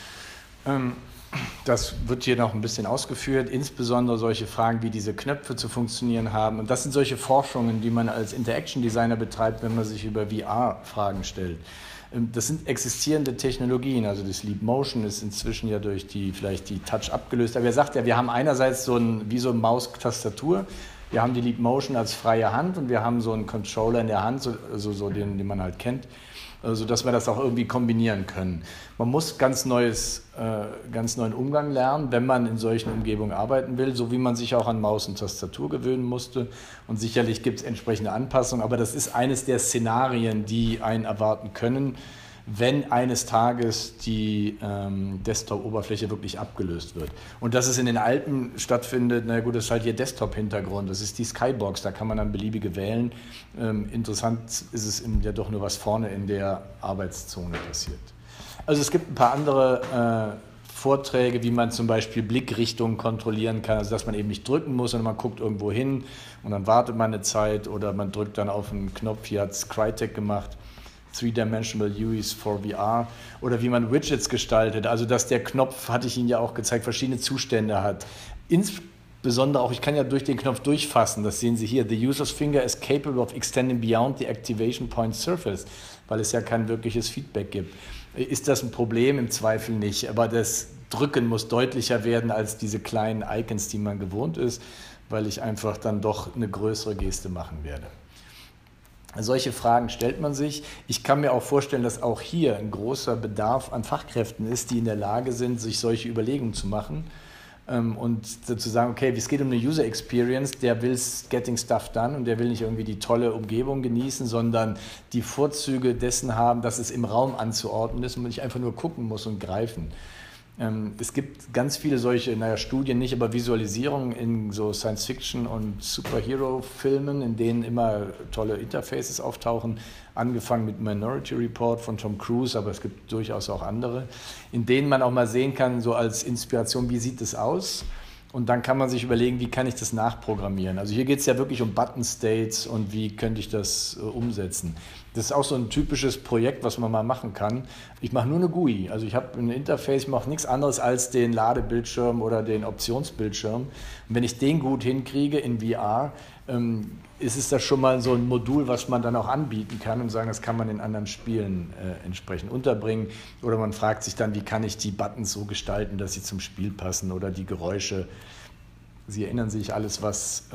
Das wird hier noch ein bisschen ausgeführt, insbesondere solche Fragen, wie diese Knöpfe zu funktionieren haben. Und das sind solche Forschungen, die man als Interaction Designer betreibt, wenn man sich über VR-Fragen stellt. Das sind existierende Technologien, also das Leap Motion ist inzwischen ja durch vielleicht die Touch abgelöst. Aber er sagt ja, wir haben einerseits wie so eine Maustastatur, wir haben die Leap Motion als freie Hand und wir haben so einen Controller in der Hand, den man halt kennt. sodass wir das auch irgendwie kombinieren können. Man muss ganz neuen Umgang lernen, wenn man in solchen Umgebungen arbeiten will, so wie man sich auch an Maus und Tastatur gewöhnen musste. Und sicherlich gibt es entsprechende Anpassungen, aber das ist eines der Szenarien, die einen erwarten können, wenn eines Tages die Desktop-Oberfläche wirklich abgelöst wird. Und dass es in den Alpen stattfindet, na gut, das ist halt ihr Desktop-Hintergrund, das ist die Skybox, da kann man dann beliebige wählen. Interessant ist es ja doch nur, was vorne in der Arbeitszone passiert. Also es gibt ein paar andere Vorträge, wie man zum Beispiel Blickrichtungen kontrollieren kann, also dass man eben nicht drücken muss, sondern man guckt irgendwo hin und dann wartet man eine Zeit oder man drückt dann auf einen Knopf, hier hat es Crytek gemacht, Three-Dimensional UIs for VR, oder wie man Widgets gestaltet, also dass der Knopf, hatte ich Ihnen ja auch gezeigt, verschiedene Zustände hat. Insbesondere auch, ich kann ja durch den Knopf durchfassen, das sehen Sie hier, the user's finger is capable of extending beyond the activation point surface, weil es ja kein wirkliches Feedback gibt. Ist das ein Problem? Im Zweifel nicht, aber das Drücken muss deutlicher werden als diese kleinen Icons, die man gewohnt ist, weil ich einfach dann doch eine größere Geste machen werde. Solche Fragen stellt man sich. Ich kann mir auch vorstellen, dass auch hier ein großer Bedarf an Fachkräften ist, die in der Lage sind, sich solche Überlegungen zu machen und zu sagen, okay, es geht um eine User Experience, der will getting stuff done und der will nicht irgendwie die tolle Umgebung genießen, sondern die Vorzüge dessen haben, dass es im Raum anzuordnen ist und man nicht einfach nur gucken muss und greifen. Es gibt ganz viele solche, Studien nicht, aber Visualisierungen in so Science-Fiction- und Superhero-Filmen, in denen immer tolle Interfaces auftauchen, angefangen mit Minority Report von Tom Cruise, aber es gibt durchaus auch andere, in denen man auch mal sehen kann, so als Inspiration, wie sieht es aus? Und dann kann man sich überlegen, wie kann ich das nachprogrammieren. Also hier geht es ja wirklich um Button-States und wie könnte ich das umsetzen. Das ist auch so ein typisches Projekt, was man mal machen kann. Ich mache nur eine GUI. Also ich habe ein Interface, ich mache nichts anderes als den Ladebildschirm oder den Optionsbildschirm. Und wenn ich den gut hinkriege in VR, ist es das schon mal so ein Modul, was man dann auch anbieten kann und sagen, das kann man in anderen Spielen entsprechend unterbringen. Oder man fragt sich dann, wie kann ich die Buttons so gestalten, dass sie zum Spiel passen oder die Geräusche. Sie erinnern sich, alles, was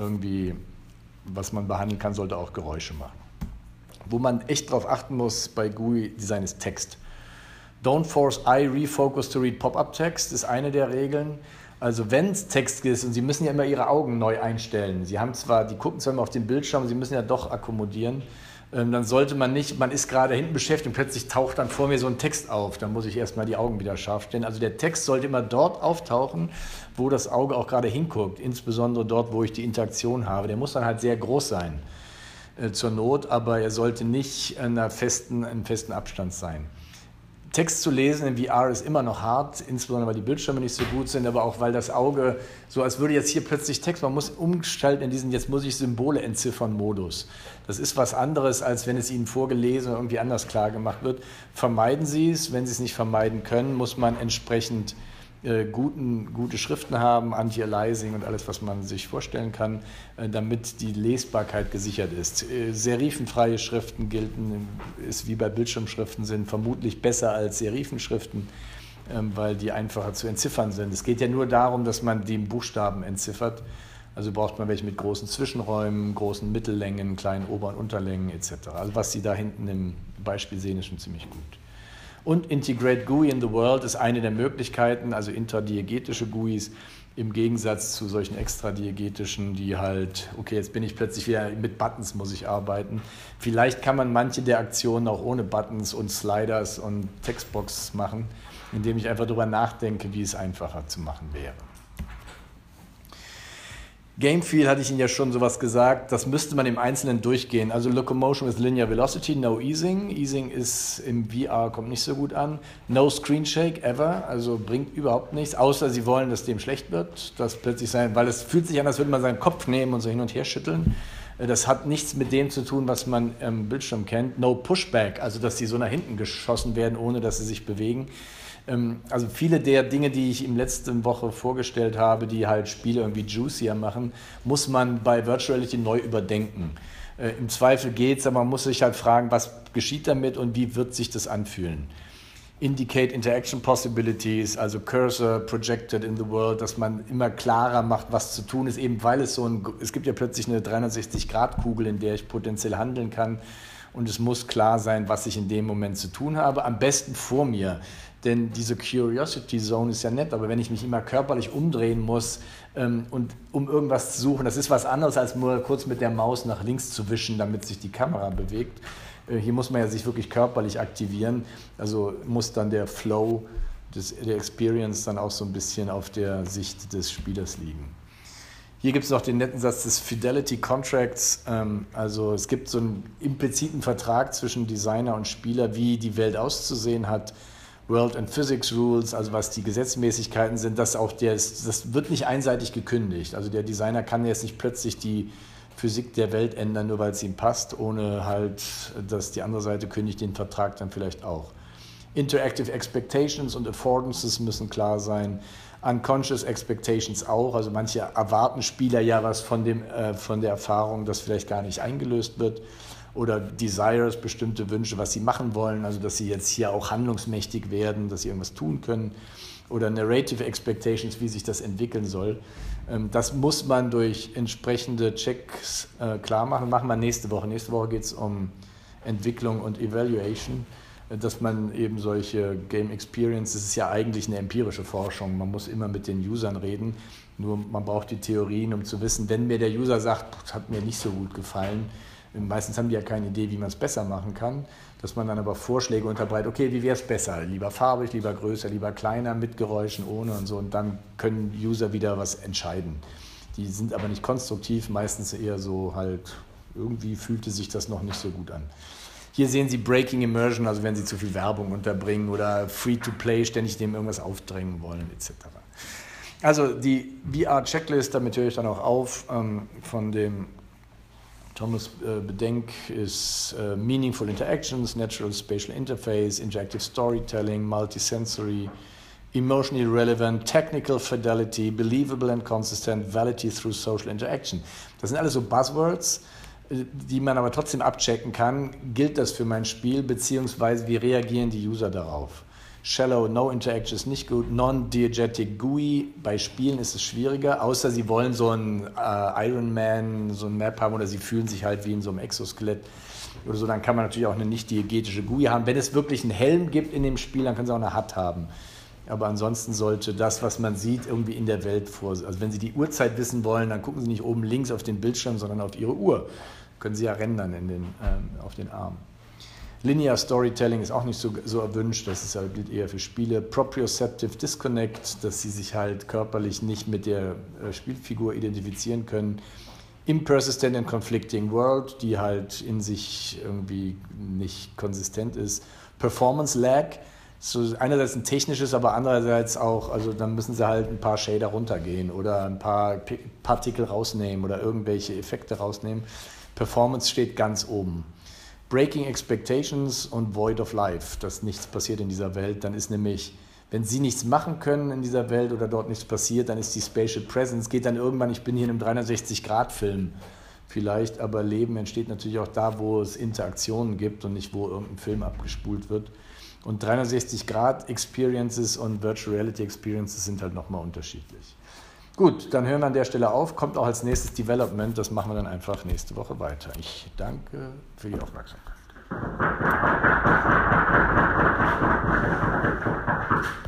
man behandeln kann, sollte auch Geräusche machen. Wo man echt drauf achten muss bei GUI-Design ist Text. Don't force eye refocus to read Pop-up Text ist eine der Regeln. Also wenn es Text ist und Sie müssen ja immer Ihre Augen neu einstellen. Die gucken zwar immer auf den Bildschirm, Sie müssen ja doch akkommodieren. Dann sollte man nicht, man ist gerade hinten beschäftigt und plötzlich taucht dann vor mir so ein Text auf. Dann muss ich erstmal die Augen wieder scharf stellen. Also der Text sollte immer dort auftauchen, wo das Auge auch gerade hinguckt. Insbesondere dort, wo ich die Interaktion habe. Der muss dann halt sehr groß sein zur Not, aber er sollte nicht einen festen Abstand sein. Text zu lesen in VR ist immer noch hart, insbesondere weil die Bildschirme nicht so gut sind, aber auch weil das Auge, so als würde jetzt hier plötzlich Text, man muss umgestalten in diesen, jetzt muss ich Symbole entziffern Modus. Das ist was anderes, als wenn es Ihnen vorgelesen oder irgendwie anders klar gemacht wird. Vermeiden Sie es, wenn Sie es nicht vermeiden können, muss man entsprechend gute Schriften haben, Anti-Aliasing und alles, was man sich vorstellen kann, damit die Lesbarkeit gesichert ist. Serifenfreie Schriften ist wie bei Bildschirmschriften, sind vermutlich besser als Serifenschriften, weil die einfacher zu entziffern sind. Es geht ja nur darum, dass man die Buchstaben entziffert. Also braucht man welche mit großen Zwischenräumen, großen Mittellängen, kleinen Ober- und Unterlängen etc. Also was Sie da hinten im Beispiel sehen, ist schon ziemlich gut. Und Integrate GUI in the World ist eine der Möglichkeiten, also interdiegetische GUIs im Gegensatz zu solchen extradiegetischen, die halt, okay, jetzt bin ich plötzlich wieder mit Buttons, muss ich arbeiten. Vielleicht kann man manche der Aktionen auch ohne Buttons und Sliders und Textbox machen, indem ich einfach darüber nachdenke, wie es einfacher zu machen wäre. Gamefeel hatte ich Ihnen ja schon sowas gesagt, das müsste man im Einzelnen durchgehen. Also Locomotion with Linear Velocity, no Easing. Easing ist im VR, kommt nicht so gut an. No Screen Shake ever, also bringt überhaupt nichts, außer Sie wollen, dass dem schlecht wird. Das plötzlich sein, weil es fühlt sich an, als würde man seinen Kopf nehmen und so hin und her schütteln. Das hat nichts mit dem zu tun, was man im Bildschirm kennt. No Pushback, also dass Sie so nach hinten geschossen werden, ohne dass Sie sich bewegen. Also viele der Dinge, die ich im letzten Woche vorgestellt habe, die halt Spiele irgendwie juicier machen, muss man bei Virtual Reality neu überdenken. Im Zweifel geht's, aber man muss sich halt fragen, was geschieht damit und wie wird sich das anfühlen. Indicate Interaction Possibilities, also Cursor projected in the world, dass man immer klarer macht, was zu tun ist, eben weil es gibt ja plötzlich eine 360-Grad-Kugel, in der ich potenziell handeln kann. und es muss klar sein, was ich in dem Moment zu tun habe, am besten vor mir. Denn diese Curiosity Zone ist ja nett, aber wenn ich mich immer körperlich umdrehen muss und um irgendwas zu suchen, das ist was anderes, als nur kurz mit der Maus nach links zu wischen, damit sich die Kamera bewegt. Hier muss man ja sich wirklich körperlich aktivieren, also muss dann der Flow der Experience dann auch so ein bisschen auf der Sicht des Spielers liegen. Hier gibt es noch den netten Satz des Fidelity Contracts, also es gibt so einen impliziten Vertrag zwischen Designer und Spieler, wie die Welt auszusehen hat. World and Physics Rules, also was die Gesetzmäßigkeiten sind, das wird nicht einseitig gekündigt. Also der Designer kann jetzt nicht plötzlich die Physik der Welt ändern, nur weil es ihm passt, ohne halt, dass die andere Seite kündigt den Vertrag dann vielleicht auch. Interactive Expectations und Affordances müssen klar sein. Unconscious Expectations auch, also manche erwarten Spieler ja was von der Erfahrung, das vielleicht gar nicht eingelöst wird. Oder Desires, bestimmte Wünsche, was sie machen wollen, also dass sie jetzt hier auch handlungsmächtig werden, dass sie irgendwas tun können. Oder Narrative Expectations, wie sich das entwickeln soll. Das muss man durch entsprechende Checks klar machen. Machen wir nächste Woche. Nächste Woche geht es um Entwicklung und Evaluation, dass man eben solche Game Experience, das ist ja eigentlich eine empirische Forschung, man muss immer mit den Usern reden, nur man braucht die Theorien, um zu wissen, wenn mir der User sagt, hat mir nicht so gut gefallen, meistens haben die ja keine Idee, wie man es besser machen kann, dass man dann aber Vorschläge unterbreitet, okay, wie wäre es besser, lieber farbig, lieber größer, lieber kleiner, mit Geräuschen, ohne und so, und dann können User wieder was entscheiden. Die sind aber nicht konstruktiv, meistens eher so halt, irgendwie fühlte sich das noch nicht so gut an. Hier sehen Sie Breaking Immersion, also wenn Sie zu viel Werbung unterbringen oder Free-to-Play, ständig dem irgendwas aufdrängen wollen, etc. Also die VR-Checklist, damit höre ich dann auch auf, von dem Thomas Bedenk ist Meaningful Interactions, Natural Spatial Interface, Interactive Storytelling, Multisensory, Emotionally Relevant, Technical Fidelity, Believable and Consistent, Validity through Social Interaction. Das sind alles so Buzzwords, die man aber trotzdem abchecken kann. Gilt das für mein Spiel, beziehungsweise wie reagieren die User darauf? Shallow, No Interaction ist nicht gut. Non-Diegetic GUI, bei Spielen ist es schwieriger, außer Sie wollen so ein Iron Man, so ein Map haben oder Sie fühlen sich halt wie in so einem Exoskelett oder so, dann kann man natürlich auch eine nicht-diegetische GUI haben. Wenn es wirklich einen Helm gibt in dem Spiel, dann können Sie auch eine HUD haben. Aber ansonsten sollte das, was man sieht, irgendwie in der Welt also wenn Sie die Uhrzeit wissen wollen, dann gucken Sie nicht oben links auf den Bildschirm, sondern auf Ihre Uhr. Können Sie ja rendern auf den Arm. Linear Storytelling ist auch nicht so erwünscht, das gilt eher für Spiele. Proprioceptive Disconnect, dass Sie sich halt körperlich nicht mit der Spielfigur identifizieren können. Impersistent and Conflicting World, die halt in sich irgendwie nicht konsistent ist. Performance Lag, so einerseits ein technisches, aber andererseits auch, also dann müssen Sie halt ein paar Shader runtergehen oder ein paar Partikel rausnehmen oder irgendwelche Effekte rausnehmen. Performance steht ganz oben. Breaking Expectations und Void of Life, dass nichts passiert in dieser Welt, dann ist nämlich, wenn Sie nichts machen können in dieser Welt oder dort nichts passiert, dann ist die Spatial Presence, geht dann irgendwann, ich bin hier in einem 360-Grad-Film vielleicht, aber Leben entsteht natürlich auch da, wo es Interaktionen gibt und nicht, wo irgendein Film abgespult wird. Und 360-Grad-Experiences und Virtual Reality Experiences sind halt nochmal unterschiedlich. Gut, dann hören wir an der Stelle auf. Kommt auch als nächstes Development. Das machen wir dann einfach nächste Woche weiter. Ich danke für die Aufmerksamkeit.